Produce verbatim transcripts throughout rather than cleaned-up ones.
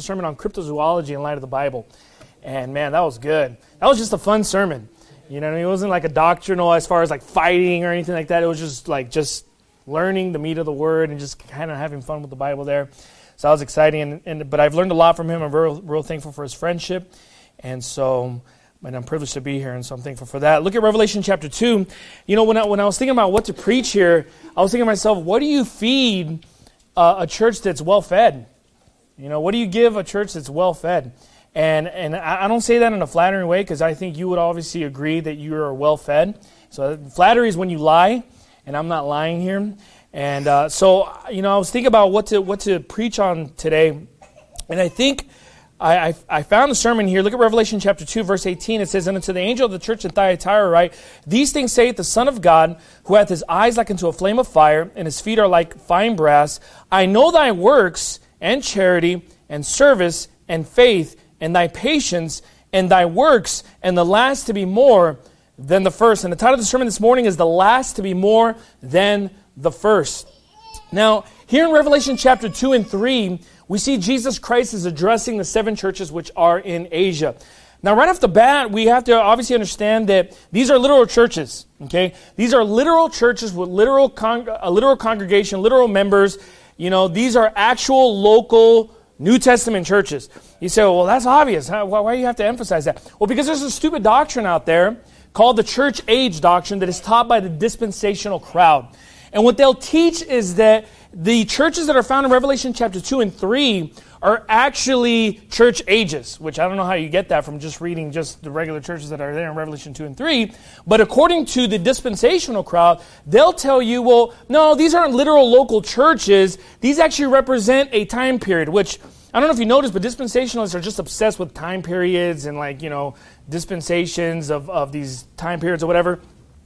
sermon on cryptozoology in light of the Bible. And man, that was good. That was just a fun sermon. You know what I mean? It wasn't like a doctrinal as far as like fighting or anything like that. It was just like just learning the meat of the word and just kind of having fun with the Bible there. So that was exciting. And, and but I've learned a lot from him. I'm real, real thankful for his friendship. And so and I'm privileged to be here, and so I'm thankful for that. Look at Revelation chapter two. You know, when I, when I was thinking about what to preach here, I was thinking to myself, what do you feed uh, a church that's well-fed? You know, what do you give a church that's well-fed? And and I don't say that in a flattering way, because I think you would obviously agree that you are well-fed. So flattery is when you lie, and I'm not lying here. And uh, so, you know, I was thinking about what to what to preach on today, and I think I, I, I found the sermon here. Look at Revelation chapter two, verse eighteen. It says, "And unto the angel of the church in Thyatira write, These things saith the Son of God, who hath his eyes like unto a flame of fire, and his feet are like fine brass. I know thy works, and charity, and service, and faith, and thy patience, and thy works, and the last to be more than the first." And the title of the sermon this morning is "The Last to be More Than the First." Now, here in Revelation chapter two and three, we see Jesus Christ is addressing the seven churches which are in Asia. Now, right off the bat, we have to obviously understand that these are literal churches, okay? These are literal churches with literal con- a literal congregation, literal members. You know, these are actual local New Testament churches. You say, well, that's obvious. Why, why do you have to emphasize that? Well, because there's a stupid doctrine out there called the church age doctrine that is taught by the dispensational crowd. And what they'll teach is that the churches that are found in Revelation chapter two and three are actually church ages, which I don't know how you get that from just reading just the regular churches that are there in Revelation two and three. But according to the dispensational crowd, they'll tell you, well, no, these aren't literal local churches. These actually represent a time period, which I don't know if you noticed, but dispensationalists are just obsessed with time periods and like, you know, dispensations of, of these time periods or whatever.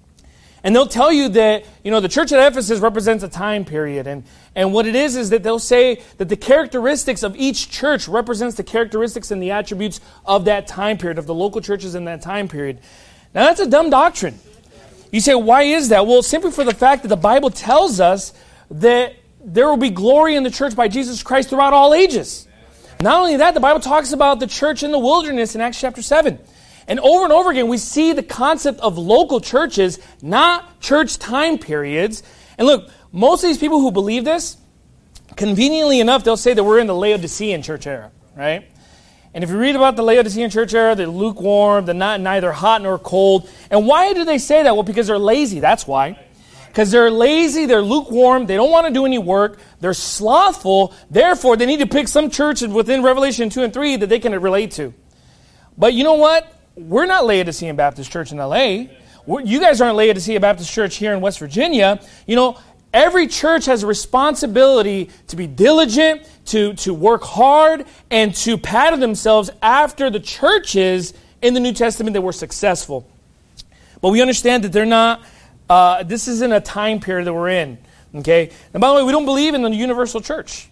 And they'll tell you that, you know, the church at Ephesus represents a time period. And, and what it is is that they'll say that the characteristics of each church represents the characteristics and the attributes of that time period, of the local churches in that time period. Now, that's a dumb doctrine. You say, why is that? Well, simply for the fact that the Bible tells us that there will be glory in the church by Jesus Christ throughout all ages. Not only that, the Bible talks about the church in the wilderness in Acts chapter seven. And over and over again, we see the concept of local churches, not church time periods. And look, most of these people who believe this, conveniently enough, they'll say that we're in the Laodicean church era, right? And if you read about the Laodicean church era, they're lukewarm, they're not neither hot nor cold. And why do they say that? Well, because they're lazy, that's why. Because they're lazy, they're lukewarm, they don't want to do any work, they're slothful, therefore they need to pick some church within Revelation two and three that they can relate to. But you know what? We're not Laodicean Baptist Church in L A. We're, you guys aren't Laodicean Baptist Church here in West Virginia. You know, every church has a responsibility to be diligent, to, to work hard, and to pattern themselves after the churches in the New Testament that were successful. But we understand that they're not, uh, this isn't a time period that we're in. Okay? And by the way, we don't believe in the universal church.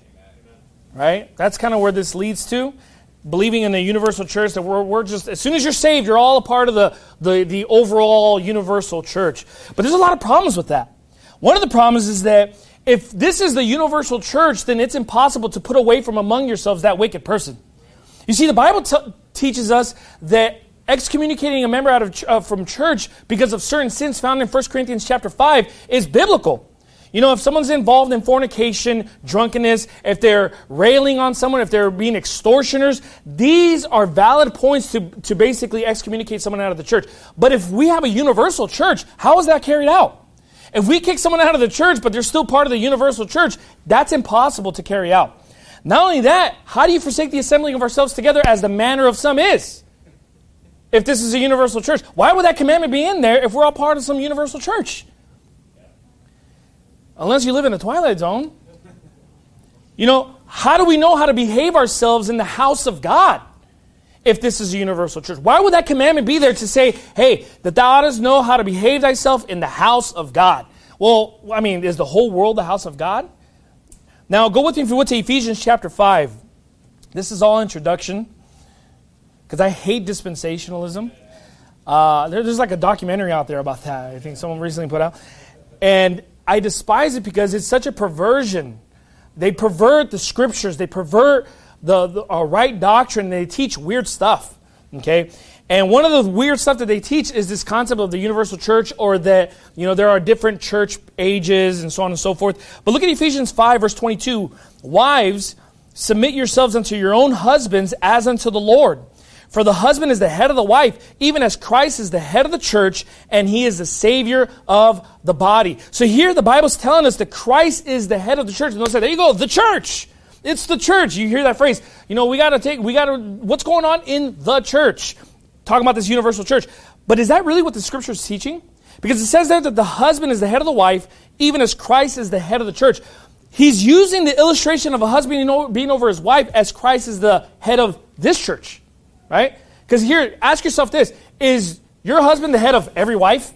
Right? That's kind of where this leads to. Believing in the universal church, that we're, we're just, as soon as you're saved, you're all a part of the, the, the overall universal church. But there's a lot of problems with that. One of the problems is that if this is the universal church, then it's impossible to put away from among yourselves that wicked person. You see, the Bible t- teaches us that excommunicating a member out of ch- uh, from church because of certain sins found in First Corinthians chapter five is biblical. You know, if someone's involved in fornication, drunkenness, if they're railing on someone, if they're being extortioners, these are valid points to, to basically excommunicate someone out of the church. But if we have a universal church, how is that carried out? If we kick someone out of the church, but they're still part of the universal church, that's impossible to carry out. Not only that, how do you forsake the assembling of ourselves together as the manner of some is? If this is a universal church, why would that commandment be in there if we're all part of some universal church? Unless you live in the Twilight Zone. You know, how do we know how to behave ourselves in the house of God if this is a universal church? Why would that commandment be there to say, hey, that thou oughtest know how to behave thyself in the house of God? Well, I mean, is the whole world the house of God? Now, go with me if you would to Ephesians chapter five. This is all introduction, because I hate dispensationalism. Uh, there, there's like a documentary out there about that, I think someone recently put out. And I despise it because it's such a perversion. They pervert the scriptures. They pervert the, the uh, right doctrine. They teach weird stuff, okay? And one of the weird stuff that they teach is this concept of the universal church, or that, you know, there are different church ages and so on and so forth. But look at Ephesians five, verse twenty-two. Wives, submit yourselves unto your own husbands as unto the Lord. For the husband is the head of the wife, even as Christ is the head of the church, and he is the Savior of the body. So here the Bible's telling us that Christ is the head of the church. And they'll say, there you go, the church. It's the church. You hear that phrase. You know, we got to take, we got to, what's going on in the church? Talking about this universal church. But is that really what the Scripture is teaching? Because it says there that the husband is the head of the wife, even as Christ is the head of the church. He's using the illustration of a husband being over his wife as Christ is the head of this church. Right? Because here, ask yourself this. Is your husband the head of every wife?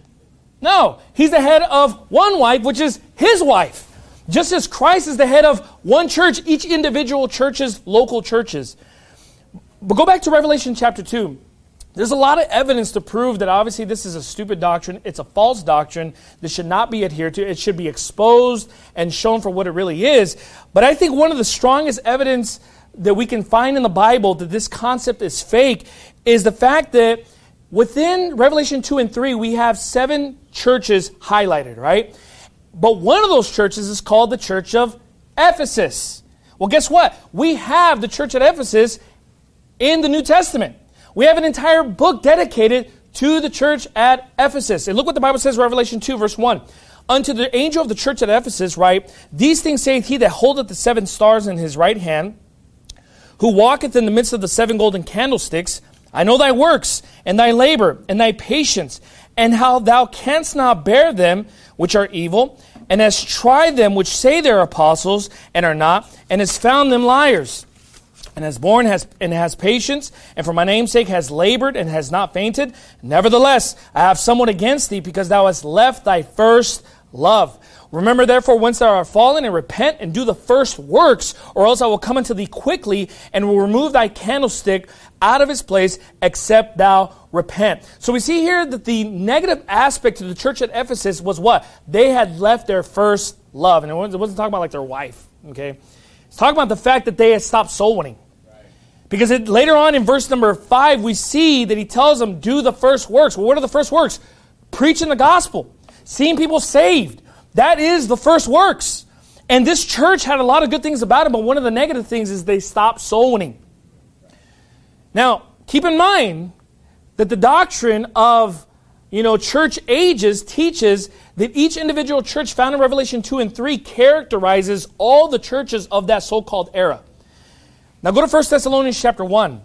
No. He's the head of one wife, which is his wife. Just as Christ is the head of one church, each individual church's local churches. But go back to Revelation chapter two. There's a lot of evidence to prove that obviously this is a stupid doctrine. It's a false doctrine. This should not be adhered to. It should be exposed and shown for what it really is. But I think one of the strongest evidence that we can find in the Bible that this concept is fake is the fact that within Revelation two and three, we have seven churches highlighted, right? But one of those churches is called the Church of Ephesus. Well, guess what? We have the church at Ephesus in the New Testament. We have an entire book dedicated to the church at Ephesus. And look what the Bible says, Revelation two, verse one. Unto the angel of the church at Ephesus write, These things saith he that holdeth the seven stars in his right hand, who walketh in the midst of the seven golden candlesticks. I know thy works, and thy labor, and thy patience, and how thou canst not bear them which are evil, and hast tried them which say they are apostles, and are not, and hast found them liars. And has borne has, and has patience, and for my name's sake has labored, and has not fainted. Nevertheless, I have somewhat against thee, because thou hast left thy first love. Remember therefore whence thou art fallen, and repent, and do the first works, or else I will come unto thee quickly, and will remove thy candlestick out of his place, except thou repent. So we see here that the negative aspect to the church at Ephesus was what? They had left their first love. And it wasn't, it wasn't talking about like their wife, okay? It's talking about the fact that they had stopped soul winning. Because it, later on in verse number five, we see that he tells them, do the first works. Well, what are the first works? Preaching the gospel. Seeing people saved. That is the first works. And this church had a lot of good things about it, but one of the negative things is they stopped soul winning. Now, keep in mind that the doctrine of, you know, church ages teaches that each individual church found in Revelation two and three characterizes all the churches of that so-called era. Now go to First Thessalonians chapter one.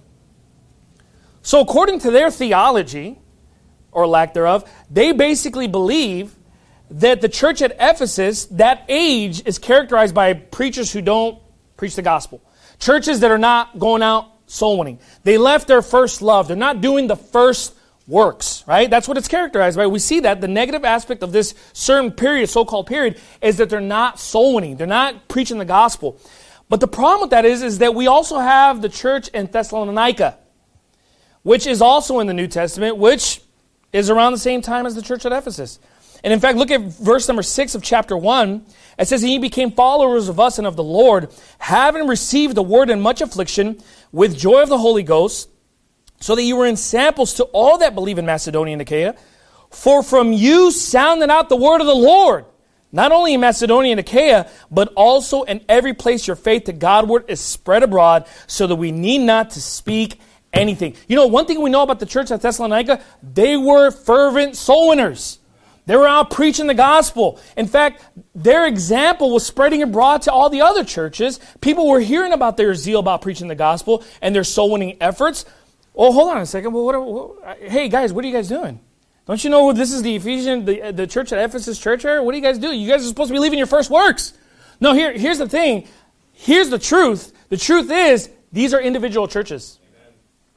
So according to their theology, or lack thereof, they basically believe that the church at Ephesus, that age, is characterized by preachers who don't preach the gospel. Churches that are not going out soul winning. They left their first love. They're not doing the first works, right? That's what it's characterized by. We see that the negative aspect of this certain period, so-called period, is that they're not soul winning. They're not preaching the gospel. But the problem with that is, is that we also have the church in Thessalonica, which is also in the New Testament, which is around the same time as the church at Ephesus. And in fact, look at verse number six of chapter one. It says, And ye became followers of us and of the Lord, having received the word in much affliction, with joy of the Holy Ghost, so that you were in samples to all that believe in Macedonia and Achaia. For from you sounded out the word of the Lord, not only in Macedonia and Achaia, but also in every place your faith to Godward is spread abroad, so that we need not to speak anything. You know, one thing we know about the church at Thessalonica, they were fervent soul winners. They were out preaching the gospel. In fact, their example was spreading abroad to all the other churches. People were hearing about their zeal about preaching the gospel and their soul winning efforts. Oh, hold on a second. Well, what, what, hey, guys, what are you guys doing? Don't you know this is the Ephesian, the, the church at Ephesus church here? What do you guys do? You guys are supposed to be leaving your first works. No, here, here's the thing. Here's the truth. The truth is, these are individual churches. Amen.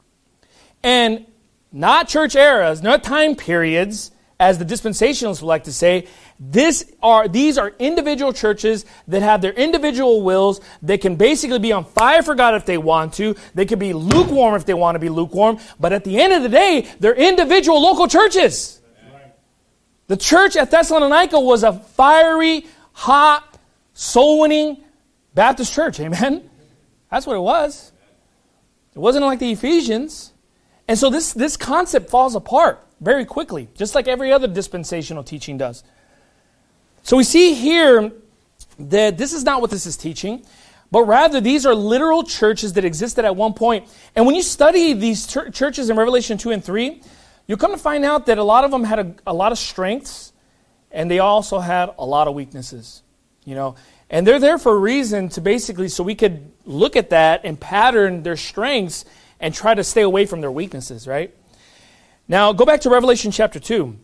And not church eras, not time periods, as the dispensationalists would like to say. This are These are individual churches that have their individual wills. They can basically be on fire for God if they want to. They can be lukewarm if they want to be lukewarm. But at the end of the day, they're individual local churches. Amen. The church at Thessalonica was a fiery, hot, soul-winning Baptist church. Amen? That's what it was. It wasn't like the Ephesians. And so this, this concept falls apart very quickly, just like every other dispensational teaching does. So we see here that this is not what this is teaching, but rather these are literal churches that existed at one point. And when you study these ch- churches in Revelation two and three, you'll come to find out that a lot of them had a, a lot of strengths, and they also had a lot of weaknesses. You know, and they're there for a reason, to basically so we could look at that and pattern their strengths and try to stay away from their weaknesses, right? Now, go back to Revelation chapter two.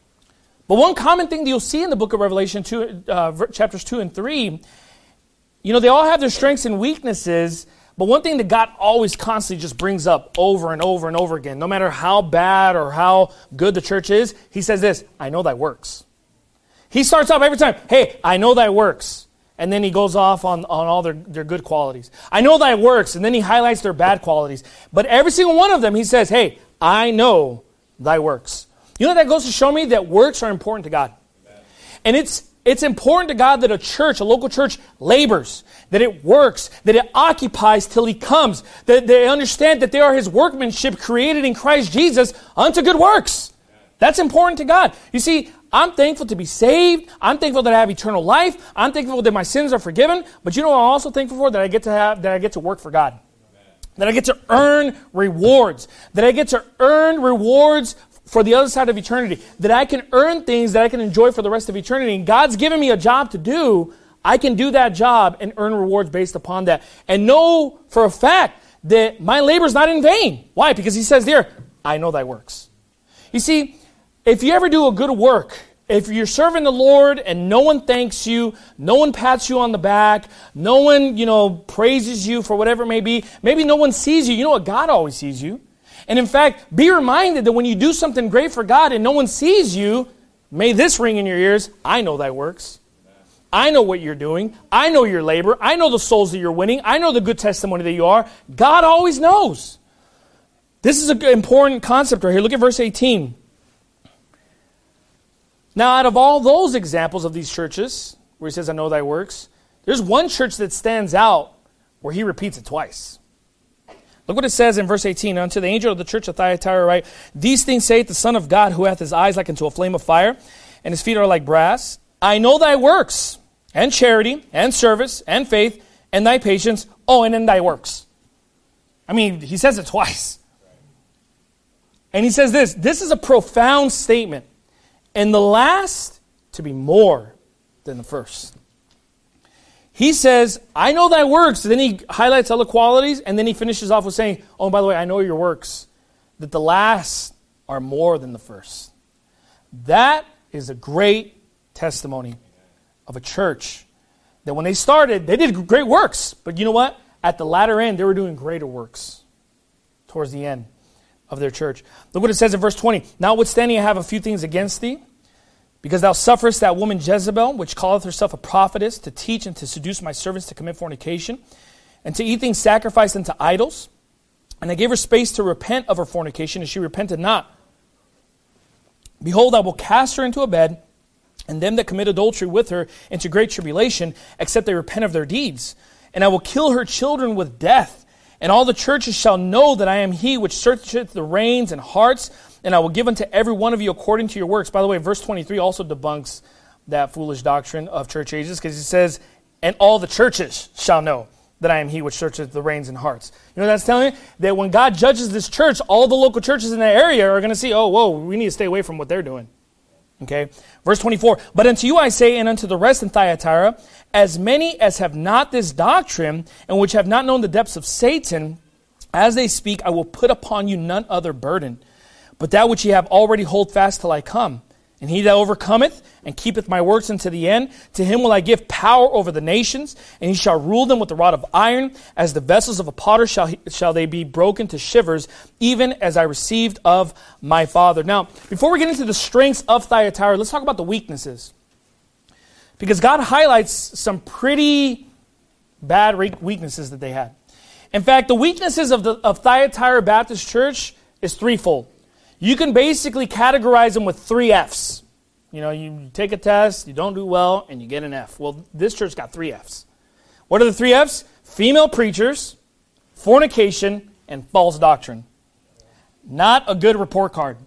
But one common thing that you'll see in the book of Revelation, two, uh, chapters two and three, you know, they all have their strengths and weaknesses, but one thing that God always constantly just brings up over and over and over again, no matter how bad or how good the church is, he says this, I know thy works. He starts off every time, hey, I know thy works. And then he goes off on, on all their, their good qualities. I know thy works. And then he highlights their bad qualities. But every single one of them, he says, hey, I know thy works. You know, that goes to show me that works are important to God. Amen. And it's it's important to God that a church, a local church, labors, that it works, that it occupies till he comes, that they understand that they are his workmanship created in Christ Jesus unto good works. That's important to God. You see, I'm thankful to be saved. I'm thankful that I have eternal life. I'm thankful that my sins are forgiven. But you know what I'm also thankful for? That I get to have, that I get to work for God. Amen. That I get to earn rewards. That I get to earn rewards for the other side of eternity. That I can earn things that I can enjoy for the rest of eternity. And God's given me a job to do. I can do that job and earn rewards based upon that. And know for a fact that my labor is not in vain. Why? Because he says there, I know thy works. You see, if you ever do a good work, if you're serving the Lord and no one thanks you, no one pats you on the back, no one, you know, praises you for whatever it may be, maybe no one sees you, you know what? God always sees you. And in fact, be reminded that when you do something great for God and no one sees you, may this ring in your ears, I know thy works. I know what you're doing. I know your labor. I know the souls that you're winning. I know the good testimony that you are. God always knows. This is an important concept right here. Look at verse eighteen. Now, out of all those examples of these churches, where he says, I know thy works, there's one church that stands out where he repeats it twice. Look what it says in verse eighteen. Unto the angel of the church of Thyatira write, these things saith the Son of God, who hath his eyes like unto a flame of fire, and his feet are like brass. I know thy works, and charity, and service, and faith, and thy patience, oh, and in thy works. I mean, he says it twice. And he says this, this is a profound statement. And the last to be more than the first. He says, I know thy works. And then he highlights other qualities. And then he finishes off with saying, oh, by the way, I know your works. That the last are more than the first. That is a great testimony of a church. That when they started, they did great works. But you know what? At the latter end, they were doing greater works. Towards the end of their church. Look what it says in verse twenty. Notwithstanding, I have a few things against thee, because thou sufferest that woman Jezebel, which calleth herself a prophetess, to teach and to seduce my servants to commit fornication, and to eat things sacrificed unto idols. And I gave her space to repent of her fornication, and she repented not. Behold, I will cast her into a bed, and them that commit adultery with her into great tribulation, except they repent of their deeds. And I will kill her children with death. And all the churches shall know that I am he which searcheth the reins and hearts, and I will give unto every one of you according to your works. By the way, verse twenty-three also debunks that foolish doctrine of church ages, because it says, and all the churches shall know that I am he which searcheth the reins and hearts. You know what that's telling you? That when God judges this church, all the local churches in that area are going to see, oh, whoa, we need to stay away from what they're doing. Okay, verse twenty-four, but unto you I say, and unto the rest in Thyatira, as many as have not this doctrine, and which have not known the depths of Satan, as they speak, I will put upon you none other burden, but that which ye have already hold fast till I come. And he that overcometh and keepeth my works unto the end, to him will I give power over the nations, and he shall rule them with the rod of iron. As the vessels of a potter shall, he, shall they be broken to shivers, even as I received of my Father. Now, before we get into the strengths of Thyatira, let's talk about the weaknesses. Because God highlights some pretty bad weaknesses that they had. In fact, the weaknesses of, the, of Thyatira Baptist Church is threefold. You can basically categorize them with three F's. You know, you take a test, you don't do well, and you get an F. Well, this church got three F's. What are the three F's? female preachers, fornication, and false doctrine. Not a good report card.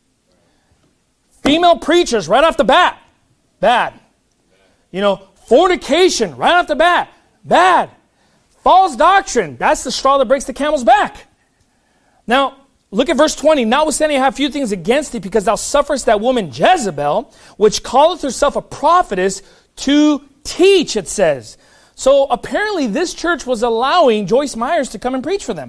Female preachers, right off the bat, bad. You know, fornication, right off the bat, bad. False doctrine, that's the straw that breaks the camel's back. Now, look at verse twenty. Notwithstanding, I have few things against thee, because thou sufferest that woman Jezebel, which calleth herself a prophetess, to teach, it says. So apparently this church was allowing Joyce Myers to come and preach for them.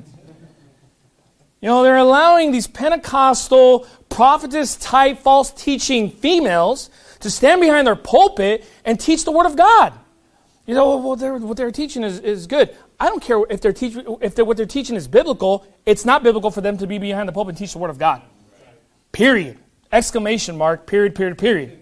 You know, they're allowing these Pentecostal, prophetess-type, false teaching females to stand behind their pulpit and teach the Word of God. You know, well, they're, what they're teaching is, is good. I don't care if they're teaching, if they're, what they're teaching is biblical. It's not biblical for them to be behind the pulpit and teach the Word of God. Period. Exclamation mark, period, period, period.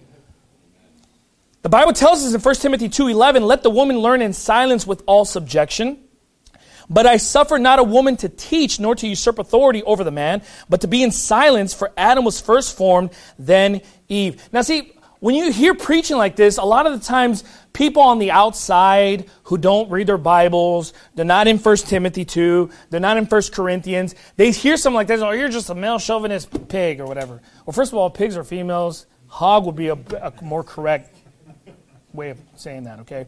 The Bible tells us in First Timothy two eleven, let the woman learn in silence with all subjection. But I suffer not a woman to teach, nor to usurp authority over the man, but to be in silence, for Adam was first formed, then Eve. Now see, when you hear preaching like this, a lot of the times people on the outside who don't read their Bibles, they're not in First Timothy two, they're not in First Corinthians, they hear something like this, oh, you're just a male chauvinist pig or whatever. Well, first of all, pigs are females. Hog would be a, a more correct way of saying that, okay?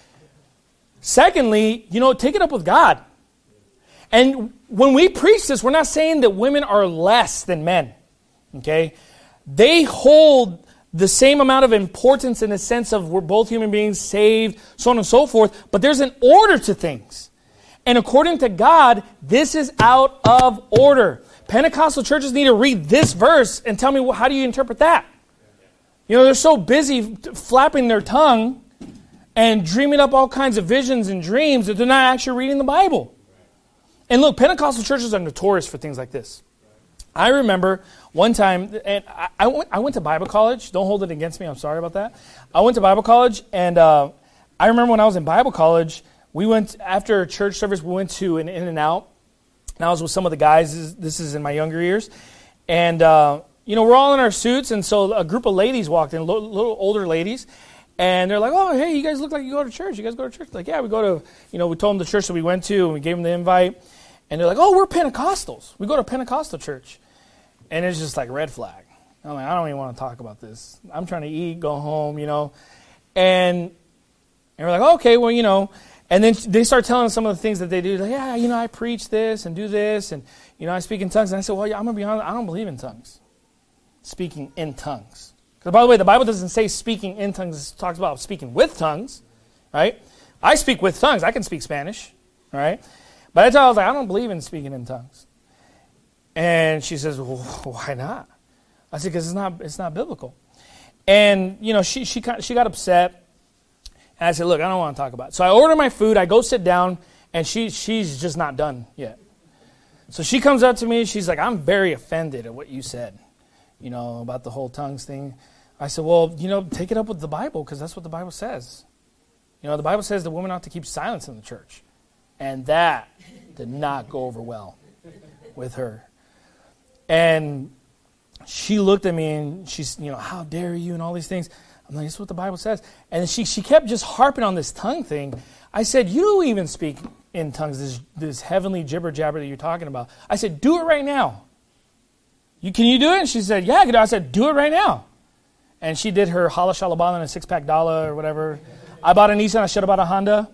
Secondly, you know, take it up with God. And when we preach this, we're not saying that women are less than men, okay? They hold the same amount of importance in the sense of we're both human beings, saved, so on and so forth, but there's an order to things. And according to God, this is out of order. Pentecostal churches need to read this verse and tell me, well, how do you interpret that? You know, they're so busy flapping their tongue and dreaming up all kinds of visions and dreams that they're not actually reading the Bible. And look, Pentecostal churches are notorious for things like this. I remember one time, and I, I, went, I went to Bible college. Don't hold it against me. I'm sorry about that. I went to Bible college, and uh, I remember when I was in Bible college, we went, after church service, we went to an In-N-Out. And I was with some of the guys. This is, this is in my younger years. And, uh, you know, we're all in our suits, and so a group of ladies walked in, little, little older ladies. And they're like, oh, hey, you guys look like you go to church. You guys go to church? Like, yeah, we go to, you know, we told them the church that we went to, and we gave them the invite. And they're like, oh, we're Pentecostals. We go to Pentecostal church. And it's just like red flag. I'm like, I don't even want to talk about this. I'm trying to eat, go home, you know. And, and we're like, oh, okay, well, you know. And then they start telling us some of the things that they do. Like, yeah, you know, I preach this and do this. And, you know, I speak in tongues. And I said, well, yeah, I'm going to be honest, I don't believe in tongues. Speaking in tongues. Because, by the way, the Bible doesn't say speaking in tongues. It talks about speaking with tongues, right? I speak with tongues. I can speak Spanish, right? But I told her, I was like, I don't believe in speaking in tongues. And she says, well, why not? I said, because it's not, it's not biblical. And, you know, she she she got upset. And I said, look, I don't want to talk about it. So I order my food. I go sit down, and she she's just not done yet. So she comes up to me. She's like, I'm very offended at what you said, you know, about the whole tongues thing. I said, well, you know, take it up with the Bible, because that's what the Bible says. You know, the Bible says the woman ought to keep silence in the church. And that did not go over well with her. And she looked at me and she's, you know, how dare you and all these things. I'm like, that's what the Bible says. And she she kept just harping on this tongue thing. I said, you don't even speak in tongues, this, this heavenly jibber jabber that you're talking about. I said, do it right now. You, can you do it? And she said, yeah, I can do it. I said, do it right now. And she did her hala shalabala and a six-pack dollar or whatever. I bought a Nissan, I should have bought a Honda.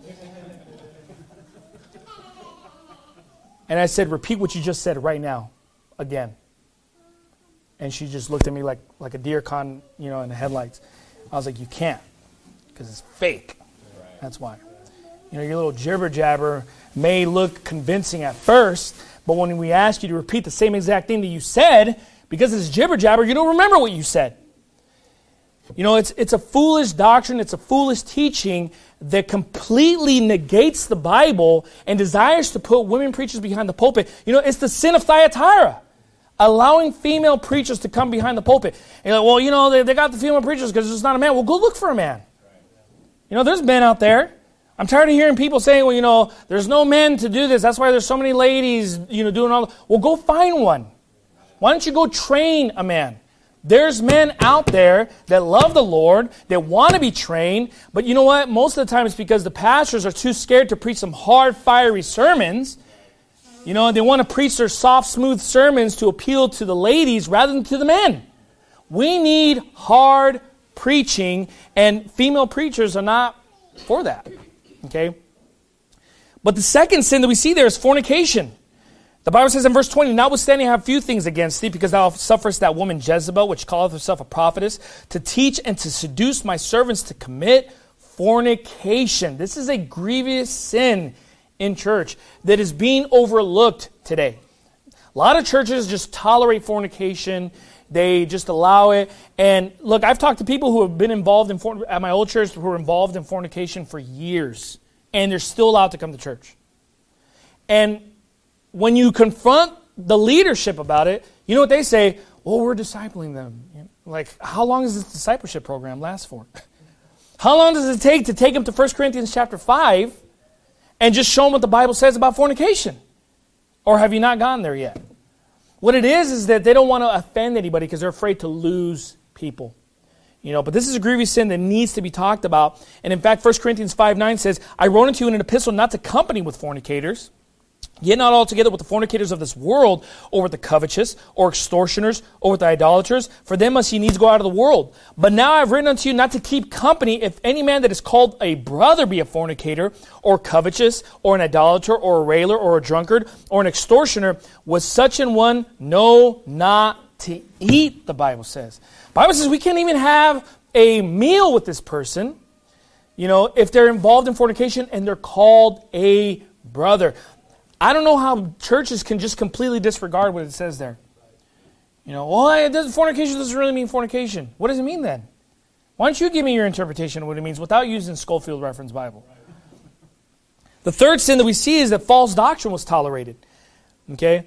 And I said, repeat what you just said right now, again. And she just looked at me like, like a deer con, you know, in the headlights. I was like, you can't, because it's fake. That's why. You know, your little jibber jabber may look convincing at first, but when we ask you to repeat the same exact thing that you said, because it's jibber jabber, you don't remember what you said. You know, it's it's a foolish doctrine, it's a foolish teaching that completely negates the Bible and desires to put women preachers behind the pulpit. You know, it's the sin of Thyatira, allowing female preachers to come behind the pulpit. And you're like, well, you know, they, they got the female preachers because there's not a man. Well, go look for a man. You know, there's men out there. I'm tired of hearing people saying, well, you know, there's no men to do this. That's why there's so many ladies, you know, doing all. Well, go find one. Why don't you go train a man? There's men out there that love the Lord, that want to be trained, but you know what? Most of the time it's because the pastors are too scared to preach some hard, fiery sermons. You know, they want to preach their soft, smooth sermons to appeal to the ladies rather than to the men. We need hard preaching, and female preachers are not for that. Okay? But the second sin that we see there is fornication. The Bible says in verse twenty, notwithstanding I have few things against thee, because thou sufferest that woman Jezebel, which calleth herself a prophetess, to teach and to seduce my servants to commit fornication. This is a grievous sin in church that is being overlooked today. A lot of churches just tolerate fornication. They just allow it. And look, I've talked to people who have been involved in, forn- at my old church, who were involved in fornication for years. And they're still allowed to come to church. And when you confront the leadership about it, you know what they say? Well, we're discipling them. Like, how long does this discipleship program last for? How long does it take to take them to First Corinthians chapter five and just show them what the Bible says about fornication? Or have you not gotten there yet? What it is is that they don't want to offend anybody because they're afraid to lose people. You know, but this is a grievous sin that needs to be talked about. And in fact, First Corinthians five nine says, I wrote unto you in an epistle not to company with fornicators, yet not altogether with the fornicators of this world, or with the covetous, or extortioners, or with the idolaters, for them must ye needs go out of the world. But now I have written unto you not to keep company, if any man that is called a brother be a fornicator, or covetous, or an idolater, or a railer, or a drunkard, or an extortioner, with such an one know not to eat, the Bible says. The Bible says we can't even have a meal with this person, you know, if they're involved in fornication and they're called a brother. I don't know how churches can just completely disregard what it says there. You know, well, it doesn't, fornication doesn't really mean fornication. What does it mean then? Why don't you give me your interpretation of what it means without using Schofield Reference Bible? The third sin that we see is that false doctrine was tolerated. Okay?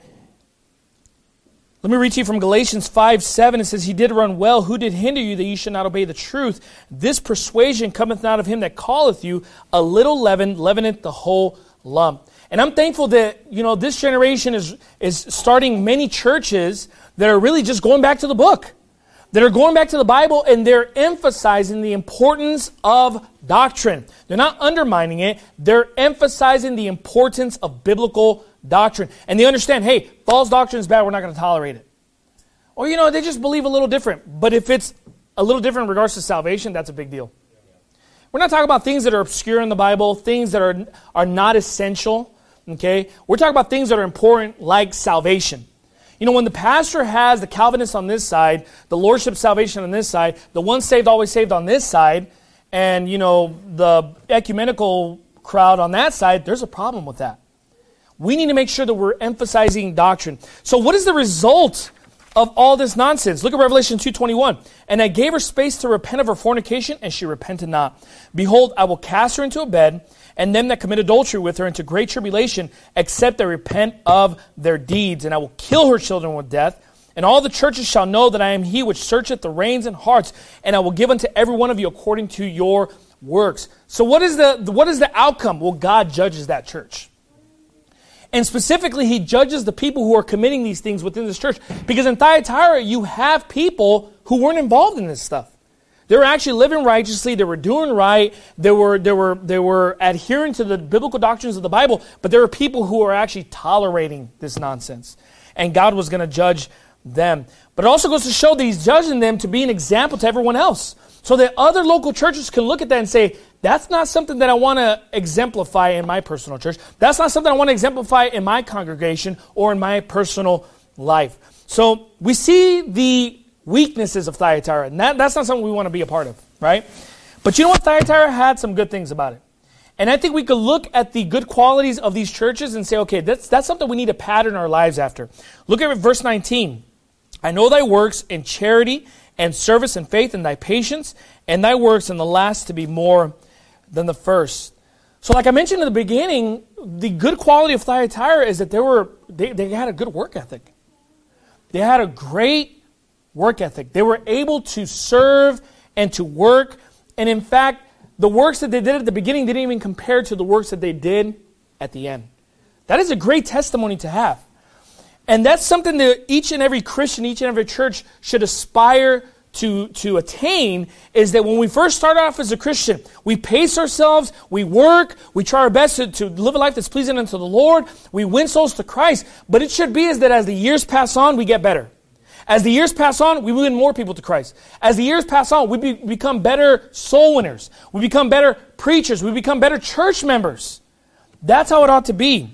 Let me read to you from Galatians five seven. It says, He did run well. Who did hinder you that you should not obey the truth? This persuasion cometh not of him that calleth you. A little leaven leaveneth the whole lump. And I'm thankful that, you know, this generation is, is starting many churches that are really just going back to the book, that are going back to the Bible, and they're emphasizing the importance of doctrine. They're not undermining it. They're emphasizing the importance of biblical doctrine. And they understand, hey, false doctrine is bad. We're not going to tolerate it. Or, you know, they just believe a little different. But if it's a little different in regards to salvation, that's a big deal. We're not talking about things that are obscure in the Bible, things that are, are not essential. Okay? We're talking about things that are important, like salvation. You know, when the pastor has the Calvinists on this side, the Lordship salvation on this side, the once saved, always saved on this side, and, you know, the ecumenical crowd on that side, there's a problem with that. We need to make sure that we're emphasizing doctrine. So what is the result of all this nonsense? Look at Revelation two twenty-one. And I gave her space to repent of her fornication, and she repented not. Behold, I will cast her into a bed, and them that commit adultery with her into great tribulation, except they repent of their deeds. And I will kill her children with death. And all the churches shall know that I am he which searcheth the reins and hearts, and I will give unto every one of you according to your works. So what is the what is the outcome? Well, God judges that church. And specifically, He judges the people who are committing these things within this church. Because in Thyatira, you have people who weren't involved in this stuff. They were actually living righteously. They were doing right. They were, they were, they were adhering to the biblical doctrines of the Bible. But there were people who were actually tolerating this nonsense. And God was going to judge them. But it also goes to show that He's judging them to be an example to everyone else. So that other local churches can look at that and say, that's not something that I want to exemplify in my personal church. That's not something I want to exemplify in my congregation or in my personal life. So we see the weaknesses of Thyatira, and that, that's not something we want to be a part of, right? But you know what? Thyatira had some good things about it. And I think we could look at the good qualities of these churches and say, okay, that's, that's something we need to pattern our lives after. Look at verse nineteen. I know thy works in charity and service and faith and thy patience, and thy works in the last to be more than the first. So like I mentioned in the beginning, the good quality of Thyatira is that they were they, they had a good work ethic. They had a great work ethic. They were able to serve and to work. And in fact, the works that they did at the beginning didn't even compare to the works that they did at the end. That is a great testimony to have. And that's something that each and every Christian, each and every church should aspire to, to attain, is that when we first start off as a Christian, we pace ourselves, we work, we try our best to, to live a life that's pleasing unto the Lord, we win souls to Christ. But it should be is that as the years pass on, we get better. As the years pass on, we win more people to Christ. As the years pass on, we be, become better soul winners. We become better preachers. We become better church members. That's how it ought to be.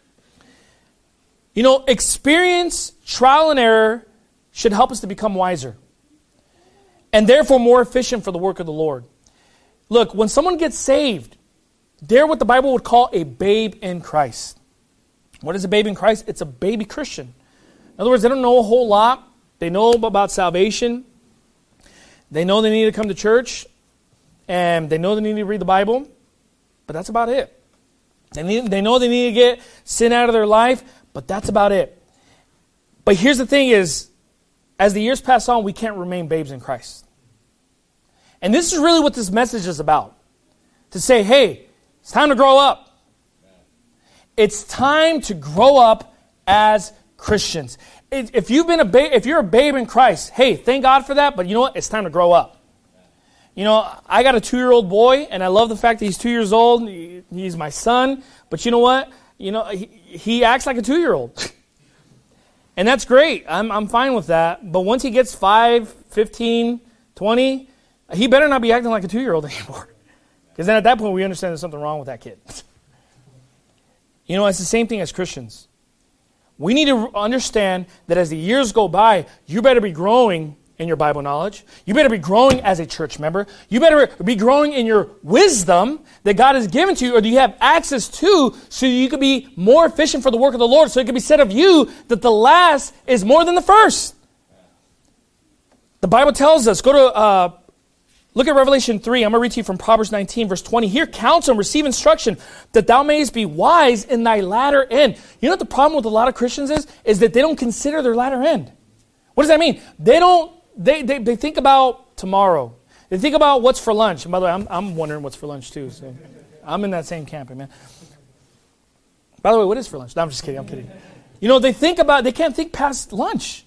You know, experience, trial, and error should help us to become wiser, and therefore more efficient for the work of the Lord. Look, when someone gets saved, they're what the Bible would call a babe in Christ. What is a babe in Christ? It's a baby Christian. In other words, they don't know a whole lot. They know about salvation. They know they need to come to church. And they know they need to read the Bible. But that's about it. They, need, they know they need to get sin out of their life. But that's about it. But here's the thing is, as the years pass on, we can't remain babes in Christ. And this is really what this message is about. To say, hey, it's time to grow up. It's time to grow up as Christians. If you've been a babe, if you're a babe in Christ, hey, thank God for that, but you know what? It's time to grow up. You know, I got a two-year-old boy, and I love the fact that he's two years old. He's my son. But you know what? You know, he, he acts like a two-year-old. And that's great. I'm I'm fine with that. But once he gets five, fifteen, twenty, he better not be acting like a two-year-old anymore. Because then at that point, we understand there's something wrong with that kid. You know, it's the same thing as Christians. We need to understand that as the years go by, you better be growing in your Bible knowledge. You better be growing as a church member. You better be growing in your wisdom that God has given to you, or that you have access to, so you can be more efficient for the work of the Lord. So it can be said of you that the last is more than the first. The Bible tells us, go to, uh, look at Revelation three. I'm going to read to you from Proverbs nineteen, verse twenty. Hear counsel and receive instruction, that thou mayest be wise in thy latter end. You know what the problem with a lot of Christians is? Is that they don't consider their latter end. What does that mean? They don't, they, they, they think about tomorrow. They think about what's for lunch. And by the way, I'm, I'm wondering what's for lunch too. So I'm in that same camp, man. By the way, what is for lunch? No, I'm just kidding. I'm kidding. You know, they think about, they can't think past lunch.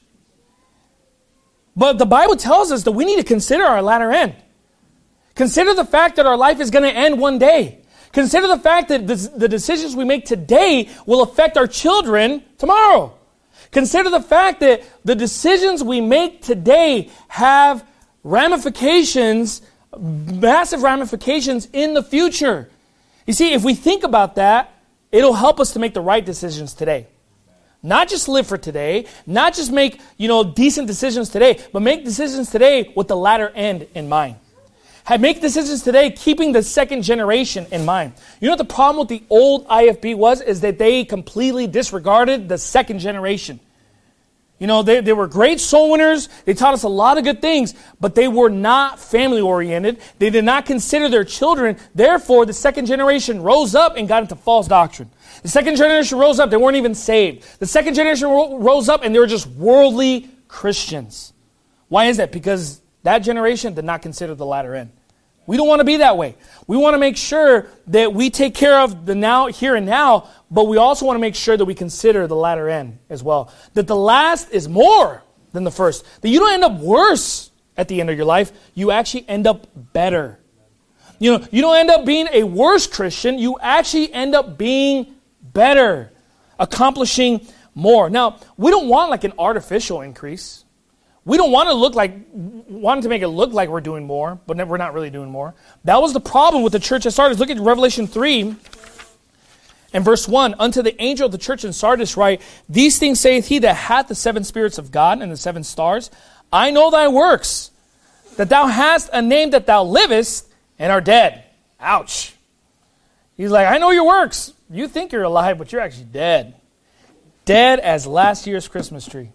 But the Bible tells us that we need to consider our latter end. Consider the fact that our life is going to end one day. Consider the fact that the decisions we make today will affect our children tomorrow. Consider the fact that the decisions we make today have ramifications, massive ramifications in the future. You see, if we think about that, it'll help us to make the right decisions today. Not just live for today, not just make, you know, decent decisions today, but make decisions today with the latter end in mind. Make decisions today keeping the second generation in mind. You know what the problem with the old I F B was? Is that they completely disregarded the second generation. You know, they, they were great soul winners. They taught us a lot of good things, but they were not family oriented. They did not consider their children. Therefore, the second generation rose up and got into false doctrine. The second generation rose up. They weren't even saved. The second generation ro- rose up and they were just worldly Christians. Why is that? Because that generation did not consider the latter end. We don't want to be that way. We want to make sure that we take care of the now, here and now, but we also want to make sure that we consider the latter end as well. That the last is more than the first. That you don't end up worse at the end of your life. You actually end up better. You know, you don't end up being a worse Christian. You actually end up being better, accomplishing more. Now, we don't want like an artificial increase. We don't want to look like, want to make it look like we're doing more, but we're not really doing more. That was the problem with the church at Sardis. Look at Revelation three and verse one. Unto the angel of the church in Sardis write, these things saith he that hath the seven spirits of God and the seven stars. I know thy works, that thou hast a name that thou livest and are dead. Ouch. He's like, I know your works. You think you're alive, but you're actually dead. Dead as last year's Christmas tree.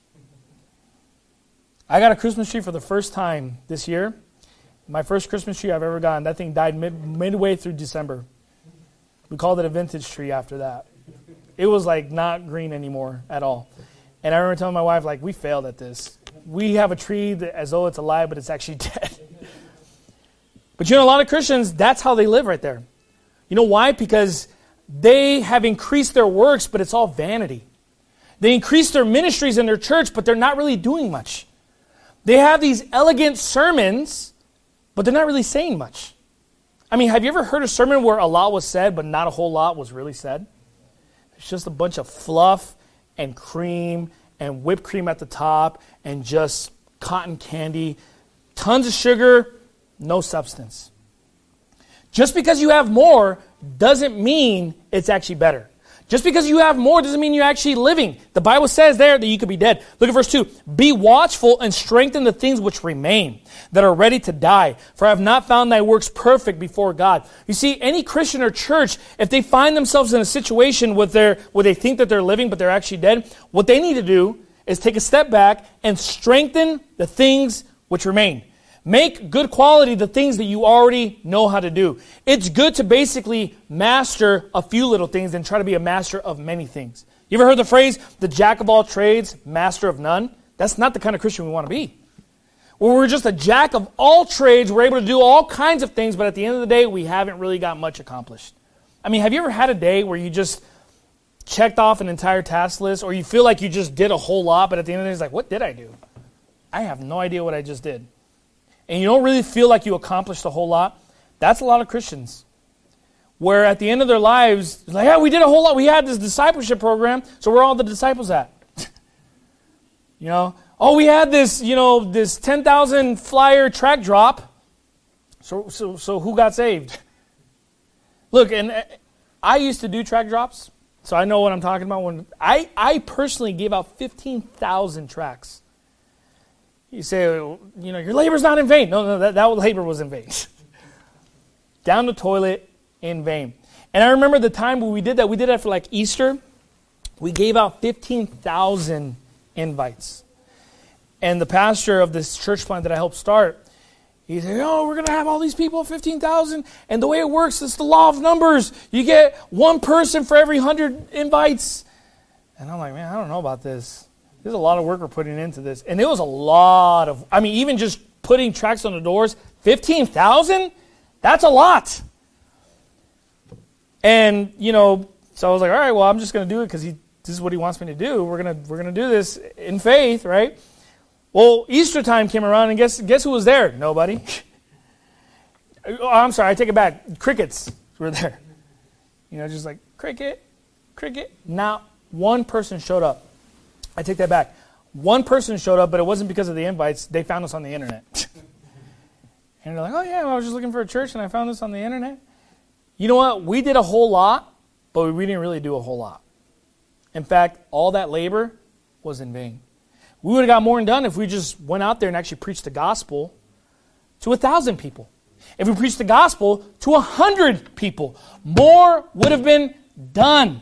I got a Christmas tree for the first time this year. My first Christmas tree I've ever gotten. That thing died mid, midway through December. We called it a vintage tree after that. It was like not green anymore at all. And I remember telling my wife, like, we failed at this. We have a tree that, as though it's alive, but it's actually dead. But you know, a lot of Christians, that's how they live right there. You know why? Because they have increased their works, but it's all vanity. They increase their ministries in their church, but they're not really doing much. They have these elegant sermons, but they're not really saying much. I mean, have you ever heard a sermon where a lot was said, but not a whole lot was really said? It's just a bunch of fluff and cream and whipped cream at the top and just cotton candy, tons of sugar, no substance. Just because you have more doesn't mean it's actually better. Just because you have more doesn't mean you're actually living. The Bible says there that you could be dead. Look at verse two. Be watchful and strengthen the things which remain, that are ready to die. For I have not found thy works perfect before God. You see, any Christian or church, if they find themselves in a situation where, they're, where they think that they're living but they're actually dead, what they need to do is take a step back and strengthen the things which remain. Make good quality the things that you already know how to do. It's good to basically master a few little things than try to be a master of many things. You ever heard the phrase, the jack of all trades, master of none? That's not the kind of Christian we want to be. Where we're just a jack of all trades, we're able to do all kinds of things, but at the end of the day, we haven't really got much accomplished. I mean, have you ever had a day where you just checked off an entire task list, or you feel like you just did a whole lot, but at the end of the day, it's like, what did I do? I have no idea what I just did. And you don't really feel like you accomplished a whole lot. That's a lot of Christians. Where at the end of their lives, it's like, yeah, we did a whole lot. We had this discipleship program, so where are all the disciples at? You know, oh, we had this, you know, this ten thousand flyer track drop. So, so, so who got saved? Look, and I used to do track drops, so I know what I'm talking about. When I, I personally gave out fifteen thousand tracks. You say, you know, your labor's not in vain. No, no, that, that labor was in vain. Down the toilet in vain. And I remember the time when we did that, we did that for like Easter. We gave out fifteen thousand invites. And the pastor of this church plant that I helped start, he said, oh, we're going to have all these people, fifteen thousand. And the way it works, it's the law of numbers. You get one person for every one hundred invites. And I'm like, man, I don't know about this. There's a lot of work we're putting into this. And it was a lot of, I mean, even just putting tracks on the doors, fifteen thousand? That's a lot. And, you know, so I was like, all right, well, I'm just going to do it because he, this is what he wants me to do. We're going to we're gonna do this in faith, right? Well, Easter time came around, and guess, guess who was there? Nobody. Oh, I'm sorry, I take it back. Crickets were there. You know, just like, cricket, cricket. Not one person showed up. I take that back. One person showed up, but it wasn't because of the invites. They found us on the internet. And they're like, oh yeah, well, I was just looking for a church and I found this on the internet. You know what? We did a whole lot, but we didn't really do a whole lot. In fact, all that labor was in vain. We would have got more done if we just went out there and actually preached the gospel to a thousand people. If we preached the gospel to a hundred people, more would have been done.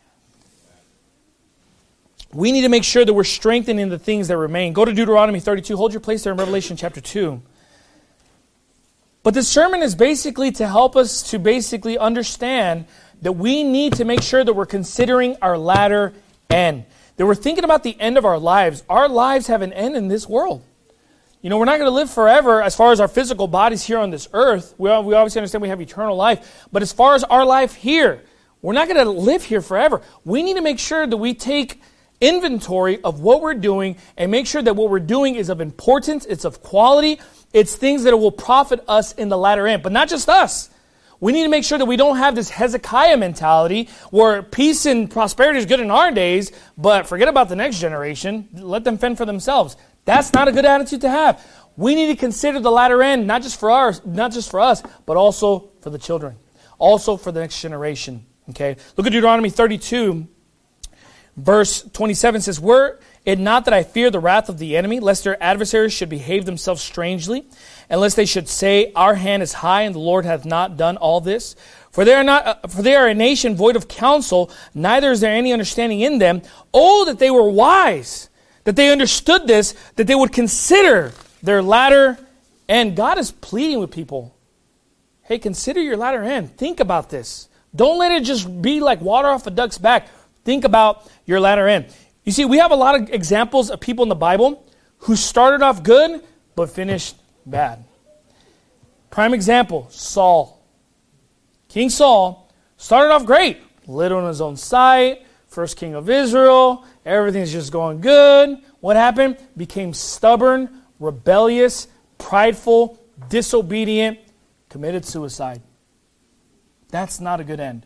We need to make sure that we're strengthening the things that remain. Go to Deuteronomy thirty-two. Hold your place there in Revelation chapter two. But this sermon is basically to help us to basically understand that we need to make sure that we're considering our latter end. That we're thinking about the end of our lives. Our lives have an end in this world. You know, we're not going to live forever as far as our physical bodies here on this earth. We, we obviously understand we have eternal life. But as far as our life here, we're not going to live here forever. We need to make sure that we take inventory of what we're doing and make sure that what we're doing is of importance, it's of quality, it's things that will profit us in the latter end. But not just us. We need to make sure that we don't have this Hezekiah mentality where peace and prosperity is good in our days, but forget about the next generation. Let them fend for themselves. That's not a good attitude to have. We need to consider the latter end, not just for our, not just for us, but also for the children. Also for the next generation. Okay? Look at Deuteronomy thirty-two. Verse twenty-seven says, were it not that I fear the wrath of the enemy, lest their adversaries should behave themselves strangely, and lest they should say, our hand is high, and the Lord hath not done all this? For they are not, uh, for they are a nation void of counsel, neither is there any understanding in them. Oh, that they were wise, that they understood this, that they would consider their latter end. God is pleading with people. Hey, consider your latter end. Think about this. Don't let it just be like water off a duck's back. Think about your latter end. You see, we have a lot of examples of people in the Bible who started off good, but finished bad. Prime example, Saul. King Saul started off great. Little in his own sight, first king of Israel. Everything's just going good. What happened? Became stubborn, rebellious, prideful, disobedient, committed suicide. That's not a good end.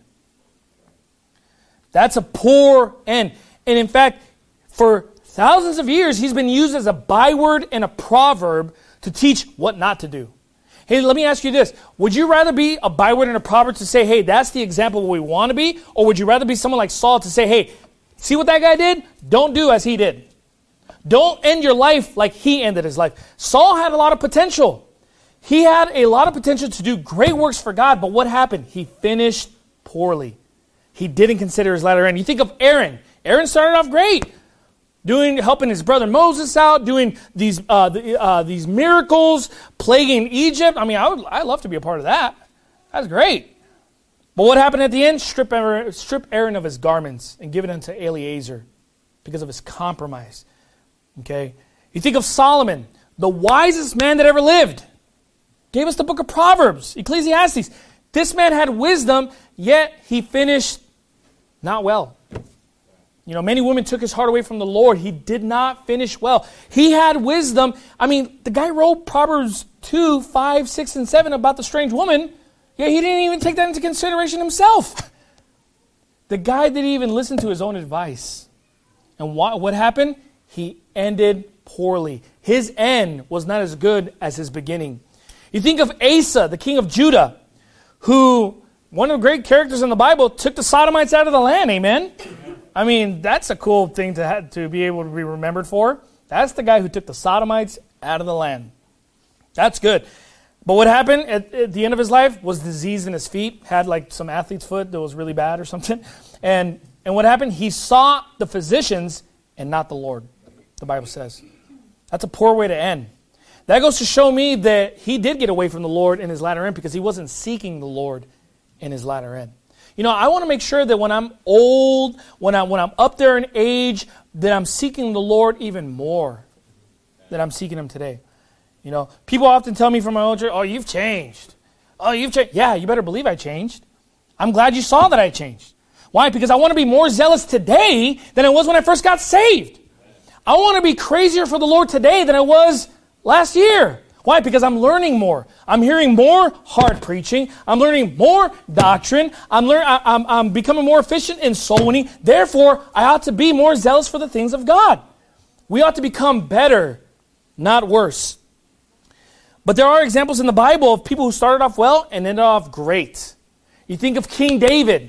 That's a poor end. And in fact, for thousands of years, he's been used as a byword and a proverb to teach what not to do. Hey, let me ask you this. Would you rather be a byword and a proverb to say, hey, that's the example of what we want to be? Or would you rather be someone like Saul to say, hey, see what that guy did? Don't do as he did. Don't end your life like he ended his life. Saul had a lot of potential. He had a lot of potential to do great works for God, but what happened? He finished poorly. He didn't consider his latter end. You think of Aaron. Aaron started off great, doing, helping his brother Moses out, doing these uh, the, uh, these miracles, plaguing Egypt. I mean, I would, I'd love to be a part of that. That's great. But what happened at the end? Strip Aaron, strip Aaron of his garments and give it unto Eleazar because of his compromise. Okay? You think of Solomon, the wisest man that ever lived. Gave us the book of Proverbs, Ecclesiastes. This man had wisdom, yet he finished not well. You know, many women took his heart away from the Lord. He did not finish well. He had wisdom. I mean, the guy wrote Proverbs two, five, six, and seven about the strange woman, yet he didn't even take that into consideration himself. The guy didn't even listen to his own advice. And what, what happened? He ended poorly. His end was not as good as his beginning. You think of Asa, the king of Judah, who, one of the great characters in the Bible, took the Sodomites out of the land, amen? I mean, that's a cool thing to have, to be able to be remembered for. That's the guy who took the Sodomites out of the land. That's good. But what happened at, at the end of his life was disease in his feet, had like some athlete's foot that was really bad or something. And, and what happened? He sought the physicians and not the Lord, the Bible says. That's a poor way to end. That goes to show me that he did get away from the Lord in his latter end because he wasn't seeking the Lord in his latter end. You know, I want to make sure that when I'm old, when, I, when I'm up there in age, that I'm seeking the Lord even more than I'm seeking Him today. You know, people often tell me from my own church, oh, you've changed. Oh, you've changed. Yeah, you better believe I changed. I'm glad you saw that I changed. Why? Because I want to be more zealous today than I was when I first got saved. I want to be crazier for the Lord today than I was last year. Why? Because I'm learning more. I'm hearing more hard preaching. I'm learning more doctrine. I'm, learn- I- I'm, I'm becoming more efficient in soul winning. Therefore, I ought to be more zealous for the things of God. We ought to become better, not worse. But there are examples in the Bible of people who started off well and ended off great. You think of King David,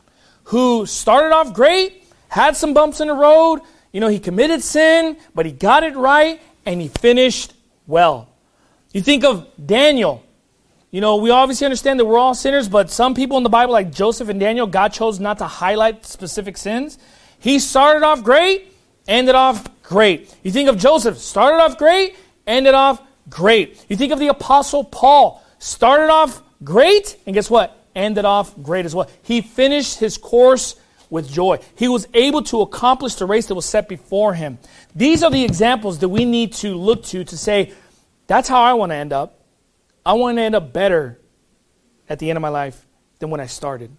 who started off great, had some bumps in the road. You know, he committed sin, but he got it right, and he finished well. You think of Daniel. You know, we obviously understand that we're all sinners, but some people in the Bible, like Joseph and Daniel, God chose not to highlight specific sins. He started off great, ended off great. You think of Joseph, started off great, ended off great. You think of the Apostle Paul, started off great, and guess what? Ended off great as well. He finished his course with joy. He was able to accomplish the race that was set before him. These are the examples that we need to look to to say, that's how I want to end up. I want to end up better at the end of my life than when I started.